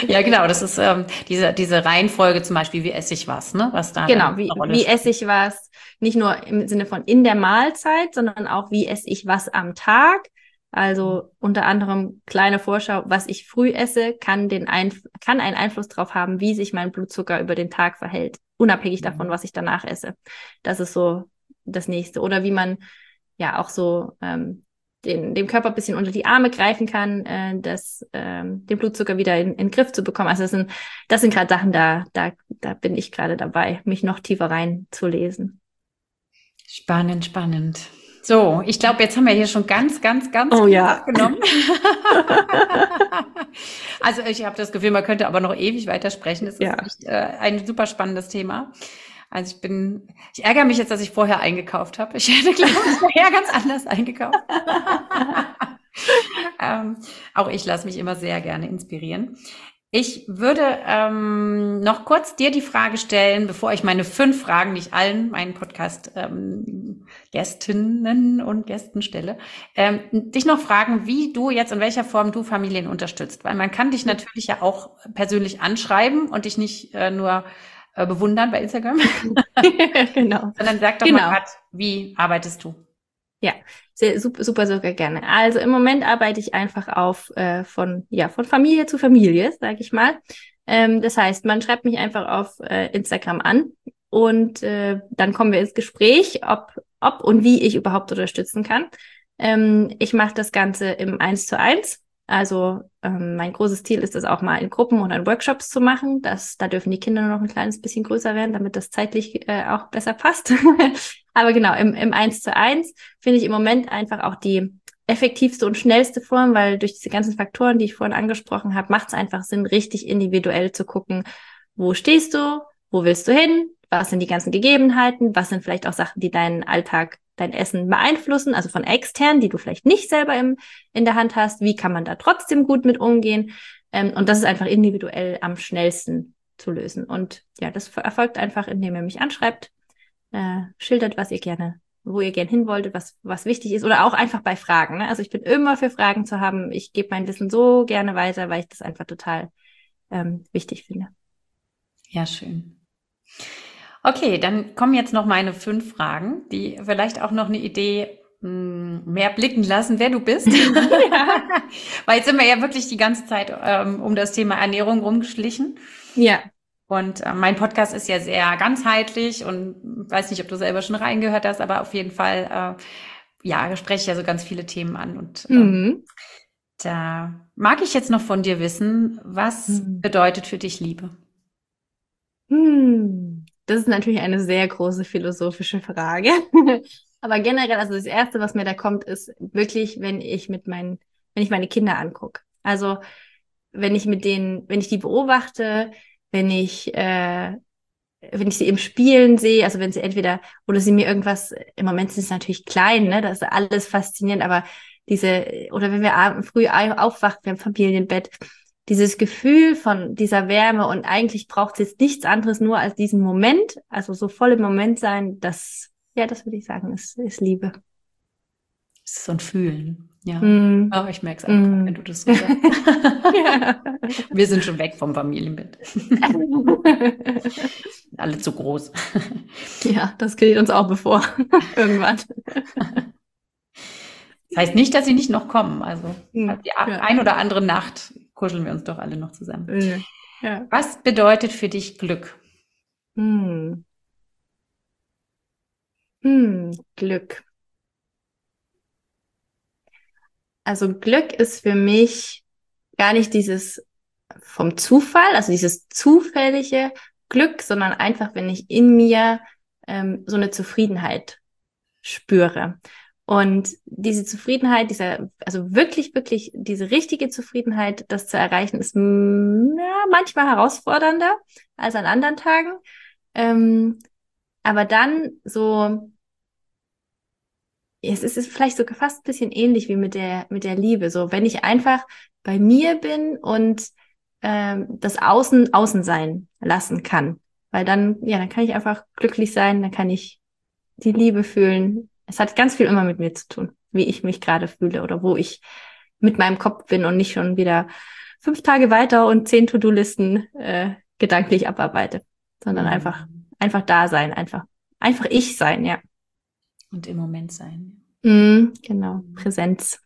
Ja, genau, das ist ähm, diese, diese Reihenfolge zum Beispiel, wie esse ich was, ne? Was da Genau, dann wie, eine Rolle wie spielt. esse ich was, nicht nur im Sinne von in der Mahlzeit, sondern auch, wie esse ich was am Tag. Also unter anderem kleine Vorschau, was ich früh esse, kann den Einf- kann einen Einfluss darauf haben, wie sich mein Blutzucker über den Tag verhält, unabhängig davon, was ich danach esse. Das ist so das Nächste. Oder wie man ja auch so ähm, den, dem Körper ein bisschen unter die Arme greifen kann, äh, das, ähm, den Blutzucker wieder in, in den Griff zu bekommen. Also das sind, das sind gerade Sachen, da, da, da bin ich gerade dabei, mich noch tiefer reinzulesen. Spannend, spannend. So, ich glaube, jetzt haben wir hier schon ganz, ganz, ganz Oh viel ja. aufgenommen. Also ich habe das Gefühl, man könnte aber noch ewig weitersprechen. Es ist Ja. echt äh, ein super spannendes Thema. Also ich bin, ich ärgere mich jetzt, dass ich vorher eingekauft habe. Ich hätte, glaube ich, vorher ganz anders eingekauft. ähm, auch ich lasse mich immer sehr gerne inspirieren. Ich würde ähm, noch kurz dir die Frage stellen, bevor ich meine fünf Fragen, die ich allen meinen Podcast-Gästinnen ähm, und Gästen stelle, ähm, dich noch fragen, wie du jetzt, in welcher Form du Familien unterstützt. Weil man kann dich natürlich ja auch persönlich anschreiben und dich nicht äh, nur äh, bewundern bei Instagram, Genau. sondern sag doch mal Genau. grad, wie arbeitest du? Ja, sehr, super, super, super gerne. Also im Moment arbeite ich einfach auf äh, von, ja, von Familie zu Familie, sage ich mal. Ähm, das heißt, man schreibt mich einfach auf äh, Instagram an und äh, dann kommen wir ins Gespräch, ob, ob und wie ich überhaupt unterstützen kann. Ähm, ich mache das Ganze im Eins zu eins. Also ähm, mein großes Ziel ist es auch mal in Gruppen oder in Workshops zu machen. Das, da dürfen die Kinder noch ein kleines bisschen größer werden, damit das zeitlich äh, auch besser passt. Aber genau, im, im Eins zu eins finde ich im Moment einfach auch die effektivste und schnellste Form, weil durch diese ganzen Faktoren, die ich vorhin angesprochen habe, macht es einfach Sinn, richtig individuell zu gucken, wo stehst du, wo willst du hin, was sind die ganzen Gegebenheiten, was sind vielleicht auch Sachen, die deinen Alltag, dein Essen beeinflussen, also von extern, die du vielleicht nicht selber im, in der Hand hast, wie kann man da trotzdem gut mit umgehen, ähm, und das ist einfach individuell am schnellsten zu lösen. Und ja, das erfolgt einfach, indem ihr mich anschreibt, äh, schildert, was ihr gerne, wo ihr gerne hin wolltet, was, was wichtig ist, oder auch einfach bei Fragen. Ne? Also ich bin immer für Fragen zu haben. Ich gebe mein Wissen so gerne weiter, weil ich das einfach total ähm, wichtig finde. Ja, schön. Okay, dann kommen jetzt noch meine fünf Fragen, die vielleicht auch noch eine Idee mh, mehr blicken lassen, wer du bist. Ja. Weil jetzt sind wir ja wirklich die ganze Zeit ähm, um das Thema Ernährung rumgeschlichen. Ja. Und äh, mein Podcast ist ja sehr ganzheitlich und weiß nicht, ob du selber schon reingehört hast, aber auf jeden Fall, äh, ja, spreche ich ja so ganz viele Themen an. Und äh, Mhm. da mag ich jetzt noch von dir wissen, was Mhm. bedeutet für dich Liebe? Hm. Das ist natürlich eine sehr große philosophische Frage. Aber generell, also das Erste, was mir da kommt, ist wirklich, wenn ich mit meinen, wenn ich meine Kinder angucke. Also wenn ich mit denen, wenn ich die beobachte, wenn ich, äh, wenn ich sie im Spielen sehe, also wenn sie entweder, oder sie mir irgendwas, im Moment sind sie natürlich klein, ne, das ist alles faszinierend, aber diese, oder wenn wir abends früh aufwachen, wir haben Familienbett, dieses Gefühl von dieser Wärme und eigentlich braucht es jetzt nichts anderes nur als diesen Moment, also so voll im Moment sein, das, ja, das würde ich sagen, ist, ist Liebe. Das ist so ein Fühlen, ja. Mm. Oh, ich merke es auch, Mm. wenn du das so sagst. Ja. Wir sind schon weg vom Familienbett. Alle zu groß. Ja, das geht uns auch bevor. Irgendwann. Das heißt nicht, dass sie nicht noch kommen. Also Mm. die Ja. ein oder andere Nacht kuscheln wir uns doch alle noch zusammen. Ja. Was bedeutet für dich Glück? Hm. Hm. Glück. Also Glück ist für mich gar nicht dieses vom Zufall, also dieses zufällige Glück, sondern einfach, wenn ich in mir ähm, so eine Zufriedenheit spüre. Und diese Zufriedenheit, dieser, also wirklich, wirklich diese richtige Zufriedenheit, das zu erreichen, ist mm, ja, manchmal herausfordernder als an anderen Tagen. Ähm, aber dann so, es ist, es ist vielleicht sogar fast ein bisschen ähnlich wie mit der, mit der Liebe. So, wenn ich einfach bei mir bin und ähm, das Außen außen sein lassen kann. Weil dann, ja, dann kann ich einfach glücklich sein, dann kann ich die Liebe fühlen. Es hat ganz viel immer mit mir zu tun, wie ich mich gerade fühle oder wo ich mit meinem Kopf bin und nicht schon wieder fünf Tage weiter und zehn To-Do-Listen äh, gedanklich abarbeite, sondern mhm. einfach, einfach da sein, einfach, einfach ich sein, ja. Und im Moment sein. Mhm, genau, Präsenz.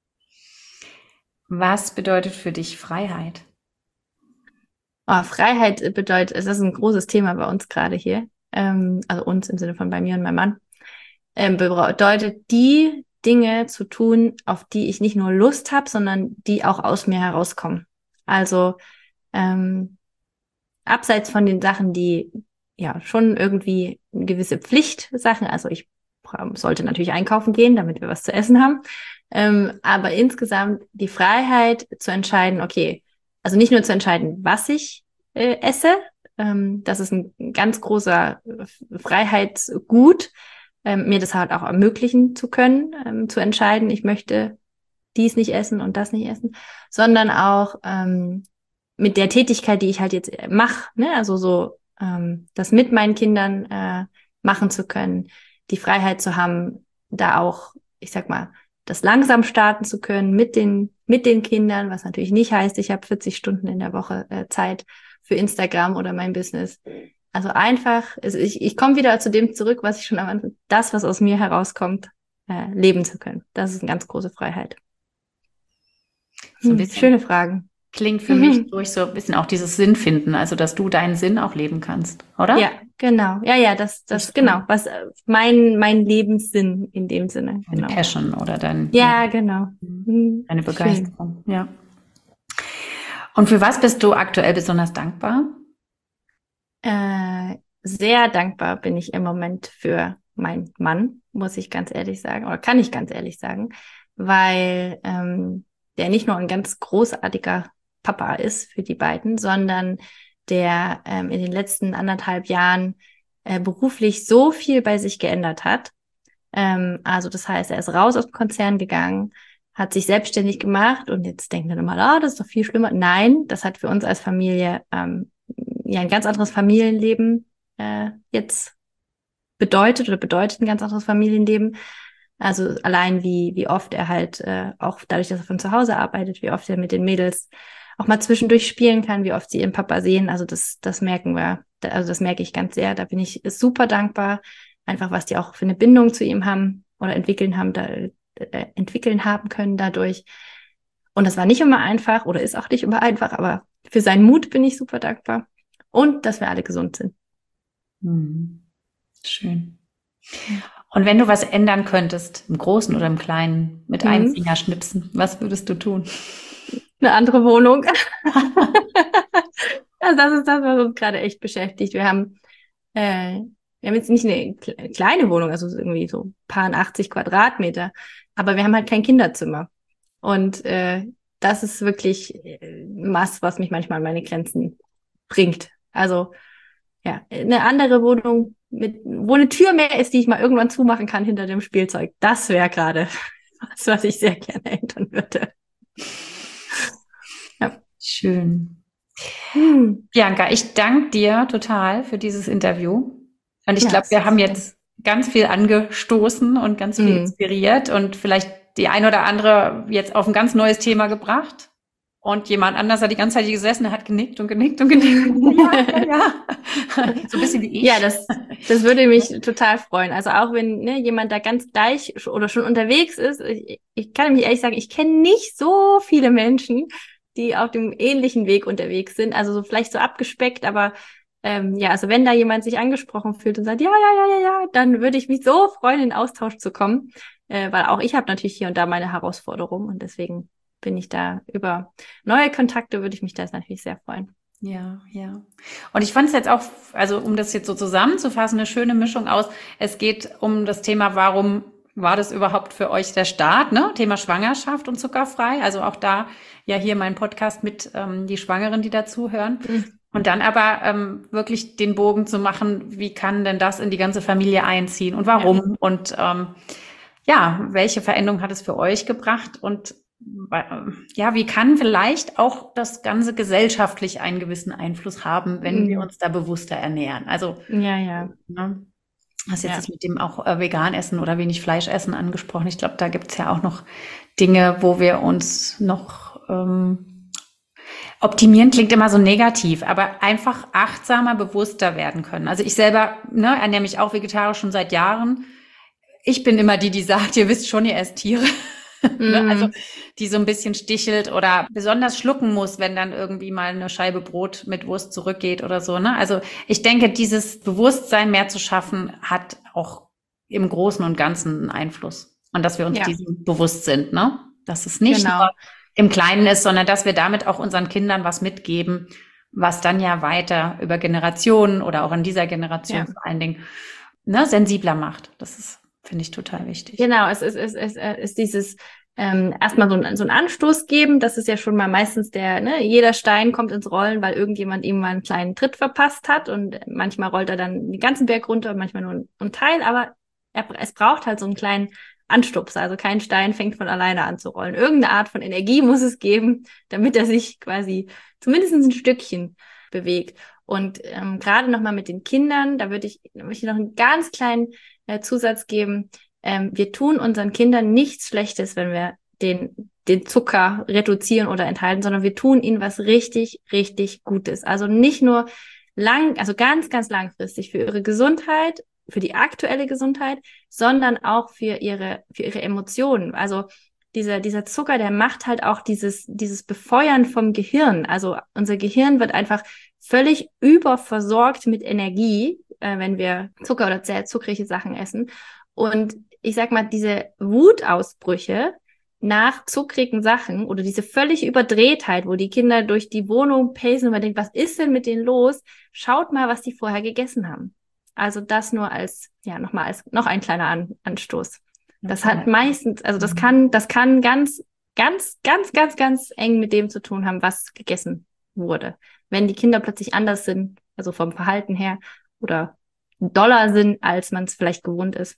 Was bedeutet für dich Freiheit? Oh, Freiheit bedeutet, es ist ein großes Thema bei uns gerade hier, ähm, also uns im Sinne von bei mir und meinem Mann, ähm, bedeutet die Dinge zu tun, auf die ich nicht nur Lust habe, sondern die auch aus mir herauskommen. Also ähm, abseits von den Sachen, die ja schon irgendwie eine gewisse Pflichtsachen, also ich sollte natürlich einkaufen gehen, damit wir was zu essen haben, ähm, aber insgesamt die Freiheit zu entscheiden, okay, also nicht nur zu entscheiden, was ich äh, esse, ähm, das ist ein ganz großer Freiheitsgut, ähm, mir das halt auch ermöglichen zu können, ähm, zu entscheiden, ich möchte dies nicht essen und das nicht essen, sondern auch ähm, mit der Tätigkeit, die ich halt jetzt mache, ne, also so ähm, das mit meinen Kindern äh, machen zu können, die Freiheit zu haben, da auch, ich sag mal, das langsam starten zu können mit den mit den Kindern, was natürlich nicht heißt, ich habe vierzig Stunden in der Woche äh, Zeit für Instagram oder mein Business. Also einfach, also ich, ich komme wieder zu dem zurück, was ich schon am Anfang, das, was aus mir herauskommt, äh, leben zu können. Das ist eine ganz große Freiheit. So ein Hm, bisschen schöne Fragen. Klingt für mich durch so ein bisschen auch dieses Sinn finden, also dass du deinen Sinn auch leben kannst, oder? Ja, genau. Ja, ja, das, das, genau. Was äh, mein, mein Lebenssinn in dem Sinne. Deine Genau. Passion oder dein, Ja, genau. Mhm. deine Begeisterung. Schön. Ja. Und für was bist du aktuell besonders dankbar? Äh, sehr dankbar bin ich im Moment für meinen Mann, muss ich ganz ehrlich sagen, oder kann ich ganz ehrlich sagen, weil ähm, der nicht nur ein ganz großartiger Papa ist für die beiden, sondern der ähm, in den letzten anderthalb Jahren äh, beruflich so viel bei sich geändert hat. Ähm, also das heißt, er ist raus aus dem Konzern gegangen, hat sich selbstständig gemacht und jetzt denken dann immer, ah, das ist doch viel schlimmer. Nein, das hat für uns als Familie ähm, ja ein ganz anderes Familienleben äh, jetzt bedeutet oder bedeutet ein ganz anderes Familienleben. Also allein wie wie oft er halt äh, auch dadurch, dass er von zu Hause arbeitet, wie oft er mit den Mädels auch mal zwischendurch spielen kann, wie oft sie ihren Papa sehen. Also das das merken wir, also das merke ich ganz sehr. Da bin ich super dankbar, einfach was die auch für eine Bindung zu ihm haben oder entwickeln haben, da äh, entwickeln haben können dadurch. Und das war nicht immer einfach oder ist auch nicht immer einfach, aber für seinen Mut bin ich super dankbar und dass wir alle gesund sind. Hm. Schön. Und wenn du was ändern könntest, im Großen oder im Kleinen, mit einem Mhm. Fingerschnipsen, was würdest du tun? Eine andere Wohnung. Also das ist das, was uns gerade echt beschäftigt. Wir haben, äh, wir haben jetzt nicht eine kle- kleine Wohnung, also irgendwie so ein paar achtzig Quadratmeter, aber wir haben halt kein Kinderzimmer. Und äh, das ist wirklich äh, was, was mich manchmal an meine Grenzen bringt. Also ja, eine andere Wohnung, mit, wo eine Tür mehr ist, die ich mal irgendwann zumachen kann hinter dem Spielzeug. Das wäre gerade was, was ich sehr gerne ändern würde. Ja. Schön. Hm. Bianca, ich danke dir total für dieses Interview. Und ich Ja, glaube, wir sehr haben schön. jetzt ganz viel angestoßen und ganz viel Mhm. inspiriert und vielleicht die ein oder andere jetzt auf ein ganz neues Thema gebracht. Und jemand anders hat die ganze Zeit hier gesessen, der hat genickt und genickt und genickt. Ja, ja, ja. So ein bisschen wie ich. Ja, das, das würde mich total freuen. Also auch wenn ne, jemand da ganz gleich sch- oder schon unterwegs ist, ich, ich kann mich ehrlich sagen, ich kenne nicht so viele Menschen, die auf dem ähnlichen Weg unterwegs sind. Also so vielleicht so abgespeckt, aber ähm, ja, also wenn da jemand sich angesprochen fühlt und sagt, ja, ja, ja, ja, ja, dann würde ich mich so freuen, in den Austausch zu kommen, äh, weil auch ich habe natürlich hier und da meine Herausforderungen und deswegen bin ich da über neue Kontakte, würde ich mich da natürlich sehr freuen. Ja, ja. Und ich fand es jetzt auch, also um das jetzt so zusammenzufassen, eine schöne Mischung aus. Es geht um das Thema, warum war das überhaupt für euch der Start, ne? Thema Schwangerschaft und zuckerfrei. Also auch da ja hier mein Podcast mit ähm, die Schwangeren, die dazuhören. Mhm. Und dann aber ähm, wirklich den Bogen zu machen, wie kann denn das in die ganze Familie einziehen und warum? Ja. Und ähm, ja, welche Veränderung hat es für euch gebracht? Und ja, wie kann vielleicht auch das Ganze gesellschaftlich einen gewissen Einfluss haben, wenn Mhm. wir uns da bewusster ernähren? Also, Ja, ja. ne, hast jetzt Ja. das mit dem auch äh, vegan essen oder wenig Fleisch essen angesprochen. Ich glaube, da gibt's ja auch noch Dinge, wo wir uns noch ähm, Optimieren klingt immer so negativ, aber einfach achtsamer, bewusster werden können. Also ich selber ne, ernähre mich auch vegetarisch schon seit Jahren. Ich bin immer die, die sagt, ihr wisst schon, ihr esst Tiere. Mm. Also die so ein bisschen stichelt oder besonders schlucken muss, wenn dann irgendwie mal eine Scheibe Brot mit Wurst zurückgeht oder so. Ne? Also ich denke, dieses Bewusstsein mehr zu schaffen, hat auch im Großen und Ganzen einen Einfluss. Und dass wir uns ja. diesem bewusst sind, ne? Dass es nicht genau. nur im Kleinen ist, sondern dass wir damit auch unseren Kindern was mitgeben, was dann ja weiter über Generationen oder auch in dieser Generation ja. vor allen Dingen ne, sensibler macht. Das ist, finde ich, total wichtig. Genau, es ist, es ist, es ist dieses ähm, erstmal so ein, so ein Anstoß geben. Das ist ja schon mal meistens der, ne, jeder Stein kommt ins Rollen, weil irgendjemand ihm mal einen kleinen Tritt verpasst hat und manchmal rollt er dann den ganzen Berg runter und manchmal nur ein Teil, aber er, es braucht halt so einen kleinen Anstups, also kein Stein fängt von alleine an zu rollen. Irgendeine Art von Energie muss es geben, damit er sich quasi zumindest ein Stückchen bewegt. Und ähm, gerade nochmal mit den Kindern, da würde ich, würde ich noch einen ganz kleinen äh, Zusatz geben. Ähm, wir tun unseren Kindern nichts Schlechtes, wenn wir den, den Zucker reduzieren oder enthalten, sondern wir tun ihnen was richtig, richtig Gutes. Also nicht nur lang, also ganz, ganz langfristig für ihre Gesundheit, für die aktuelle Gesundheit, sondern auch für ihre, für ihre Emotionen. Also dieser, dieser Zucker, der macht halt auch dieses, dieses Befeuern vom Gehirn. Also unser Gehirn wird einfach völlig überversorgt mit Energie, äh, wenn wir Zucker oder sehr zuckrige Sachen essen. Und ich sag mal, diese Wutausbrüche nach zuckrigen Sachen oder diese völlige Überdrehtheit, wo die Kinder durch die Wohnung pacen und man denkt, was ist denn mit denen los? Schaut mal, was die vorher gegessen haben. Also das nur als, ja, nochmal als, noch ein kleiner An- Anstoß. Das okay. hat meistens, also das kann, das kann ganz, ganz, ganz, ganz, ganz eng mit dem zu tun haben, was gegessen wurde. Wenn die Kinder plötzlich anders sind, also vom Verhalten her, oder doller sind, als man es vielleicht gewohnt ist.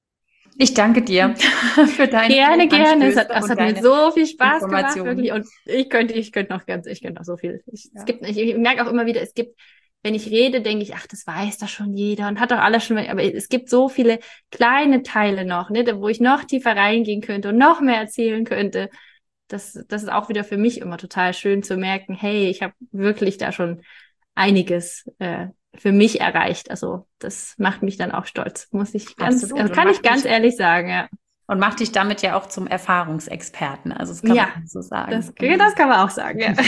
Ich danke dir für deine Gerne, gerne. Es hat, es hat mir so viel Spaß gemacht, wirklich. Und ich könnte, ich könnte noch ganz, ich könnte noch so viel. Ich, ja. es gibt, ich, ich merke auch immer wieder, es gibt, wenn ich rede, denke ich, ach, das weiß doch schon jeder und hat doch alles schon, aber es gibt so viele kleine Teile noch, ne, wo ich noch tiefer reingehen könnte und noch mehr erzählen könnte. Das, das ist auch wieder für mich immer total schön zu merken, hey, ich habe wirklich da schon einiges äh, für mich erreicht. Also das macht mich dann auch stolz, muss ich ganz, also kann ich ganz ehrlich sagen, ja. Und macht dich damit ja auch zum Erfahrungsexperten. Also das kann ja, man so sagen. Das, das kann man auch sagen, ja.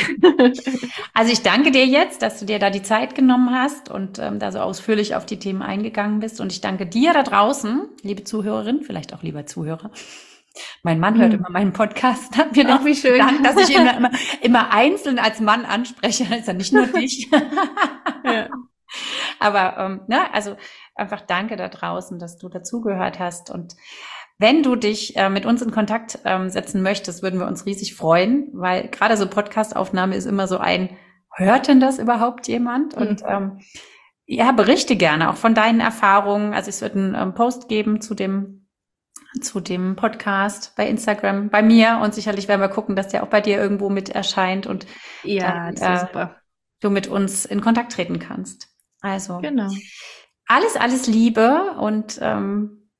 Also ich danke dir jetzt, dass du dir da die Zeit genommen hast und ähm, da so ausführlich auf die Themen eingegangen bist. Und ich danke dir da draußen, liebe Zuhörerin, vielleicht auch lieber Zuhörer. Mein Mann hört hm. immer meinen Podcast. Hat mir auch wie schön, gedankt, dass ich ihn immer, immer einzeln als Mann anspreche. Das ist ja nicht nur dich. Ja. Aber ähm, ne, also einfach danke da draußen, dass du dazugehört hast. Und wenn du dich äh, mit uns in Kontakt ähm, setzen möchtest, würden wir uns riesig freuen, weil gerade so Podcastaufnahme ist immer so ein, hört denn das überhaupt jemand? Mhm. Und ähm, ja, berichte gerne auch von deinen Erfahrungen. Also es wird einen ähm, Post geben zu dem zu dem Podcast bei Instagram, bei mir, und sicherlich werden wir gucken, dass der auch bei dir irgendwo mit erscheint und ja, dann, das ist äh, super. du mit uns in Kontakt treten kannst. Also genau. alles, alles Liebe und ähm,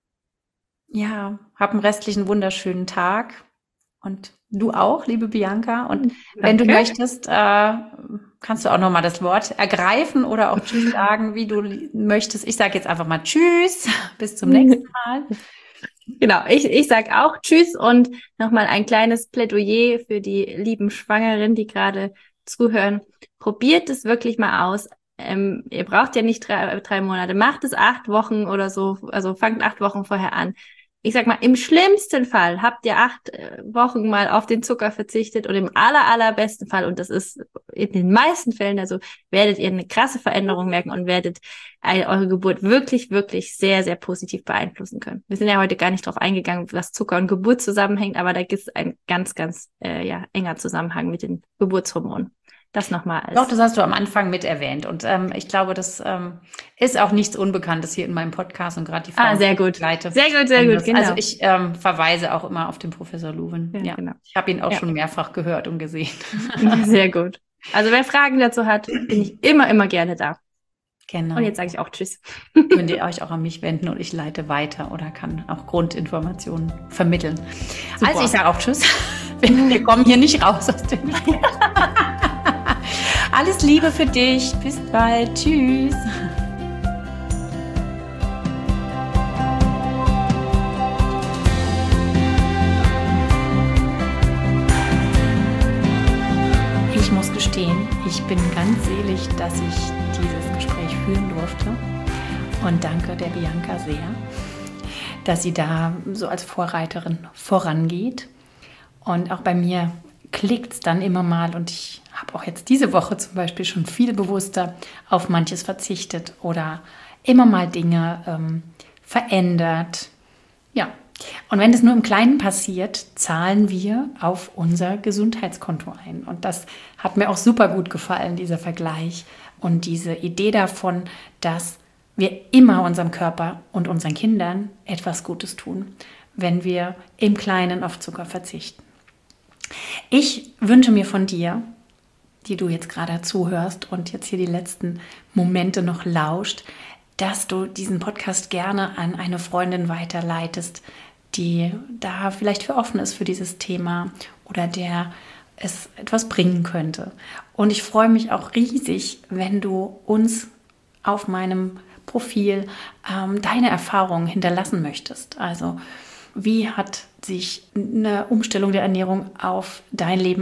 ja, hab einen restlichen wunderschönen Tag und du auch, liebe Bianca. Und Danke. Wenn du möchtest, äh, kannst du auch nochmal das Wort ergreifen oder auch Tschüss sagen, wie du möchtest. Ich sage jetzt einfach mal Tschüss, bis zum nächsten Mal. Genau, ich, ich sage auch Tschüss und nochmal ein kleines Plädoyer für die lieben Schwangeren, die gerade zuhören. Probiert es wirklich mal aus. Ähm, ihr braucht ja nicht drei, drei Monate, macht es acht Wochen oder so, also fangt acht Wochen vorher an. Ich sag mal, im schlimmsten Fall habt ihr acht Wochen mal auf den Zucker verzichtet und im aller, allerbesten Fall, und das ist in den meisten Fällen, also werdet ihr eine krasse Veränderung merken und werdet eure Geburt wirklich, wirklich sehr, sehr positiv beeinflussen können. Wir sind ja heute gar nicht drauf eingegangen, was Zucker und Geburt zusammenhängt, aber da gibt es ein ganz, ganz äh, ja, enger Zusammenhang mit den Geburtshormonen. Das nochmal als. Doch, das hast du am Anfang mit erwähnt. Und ähm, ich glaube, das ähm, ist auch nichts Unbekanntes hier in meinem Podcast und gerade die Frauen. Ah, sehr gut. Leite. Sehr gut, sehr gut, genau. Also ich ähm, verweise auch immer auf den Professor Luven. Ja, ja. Genau. Ich habe ihn auch ja. schon mehrfach gehört und gesehen. Sehr gut. Also wer Fragen dazu hat, bin ich immer, immer gerne da. Genau. Und jetzt sage ich auch Tschüss. Könnt ihr euch auch an mich wenden und ich leite weiter oder kann auch Grundinformationen vermitteln. Super. Also ich sage auch Tschüss. Wir kommen hier nicht raus aus dem Alles Liebe für dich. Bis bald. Tschüss. Ich muss gestehen, ich bin ganz selig, dass ich dieses Gespräch führen durfte. Und danke der Bianca sehr, dass sie da so als Vorreiterin vorangeht. Und auch bei mir klickt es dann immer mal. Und ich habe auch jetzt diese Woche zum Beispiel schon viel bewusster auf manches verzichtet oder immer mal Dinge ähm, verändert. Ja, und wenn das nur im Kleinen passiert, zahlen wir auf unser Gesundheitskonto ein. Und das hat mir auch super gut gefallen, dieser Vergleich und diese Idee davon, dass wir immer unserem Körper und unseren Kindern etwas Gutes tun, wenn wir im Kleinen auf Zucker verzichten. Ich wünsche mir von dir, die du jetzt gerade zuhörst und jetzt hier die letzten Momente noch lauscht, dass du diesen Podcast gerne an eine Freundin weiterleitest, die da vielleicht für offen ist für dieses Thema oder der es etwas bringen könnte. Und ich freue mich auch riesig, wenn du uns auf meinem Profil ähm, deine Erfahrungen hinterlassen möchtest. Also wie hat sich eine Umstellung der Ernährung auf dein Leben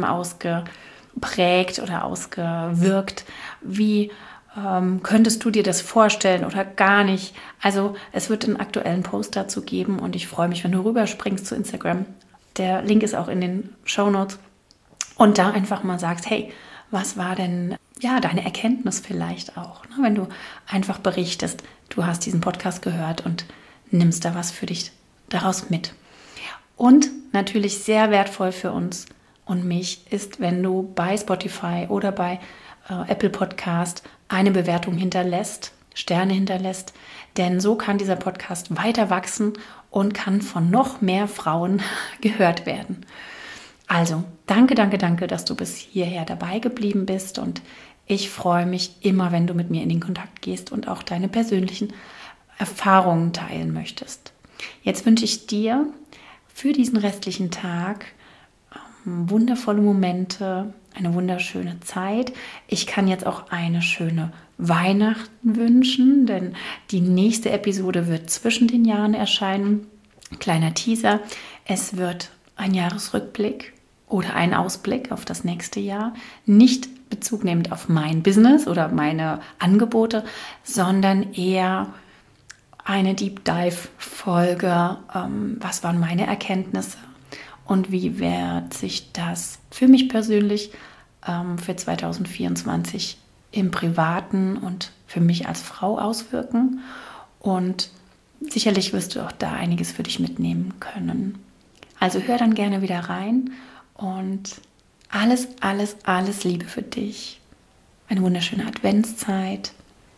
ausgeprägt oder ausgewirkt? Wie ähm, könntest du dir das vorstellen oder gar nicht? Also es wird einen aktuellen Post dazu geben und ich freue mich, wenn du rüberspringst zu Instagram. Der Link ist auch in den Shownotes. Und da einfach mal sagst, hey, was war denn ja deine Erkenntnis vielleicht auch? Ne? Wenn du einfach berichtest, du hast diesen Podcast gehört und nimmst da was für dich daraus mit. Und natürlich sehr wertvoll für uns und mich ist, wenn du bei Spotify oder bei äh, Apple Podcast eine Bewertung hinterlässt, Sterne hinterlässt, denn so kann dieser Podcast weiter wachsen und kann von noch mehr Frauen gehört werden. Also, danke, danke, danke, dass du bis hierher dabei geblieben bist und ich freue mich immer, wenn du mit mir in den Kontakt gehst und auch deine persönlichen Erfahrungen teilen möchtest. Jetzt wünsche ich dir für diesen restlichen Tag ähm, wundervolle Momente, eine wunderschöne Zeit. Ich kann jetzt auch eine schöne Weihnachten wünschen, denn die nächste Episode wird zwischen den Jahren erscheinen. Kleiner Teaser, es wird ein Jahresrückblick oder ein Ausblick auf das nächste Jahr, nicht Bezug nehmend auf mein Business oder meine Angebote, sondern eher eine Deep Dive Folge, ähm, was waren meine Erkenntnisse und wie wird sich das für mich persönlich ähm, für zwanzig vierundzwanzig im Privaten und für mich als Frau auswirken und sicherlich wirst du auch da einiges für dich mitnehmen können. Also hör dann gerne wieder rein und alles, alles, alles Liebe für dich. Eine wunderschöne Adventszeit.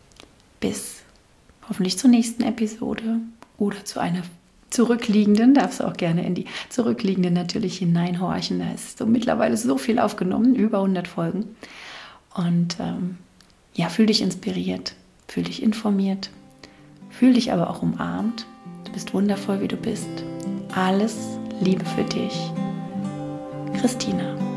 Bis hoffentlich zur nächsten Episode oder zu einer zurückliegenden. Darfst du auch gerne in die zurückliegenden natürlich hineinhorchen. Da ist so mittlerweile so viel aufgenommen, über hundert Folgen. Und ähm, ja, fühl dich inspiriert, fühl dich informiert, fühl dich aber auch umarmt. Du bist wundervoll, wie du bist. Alles Liebe für dich. Christina.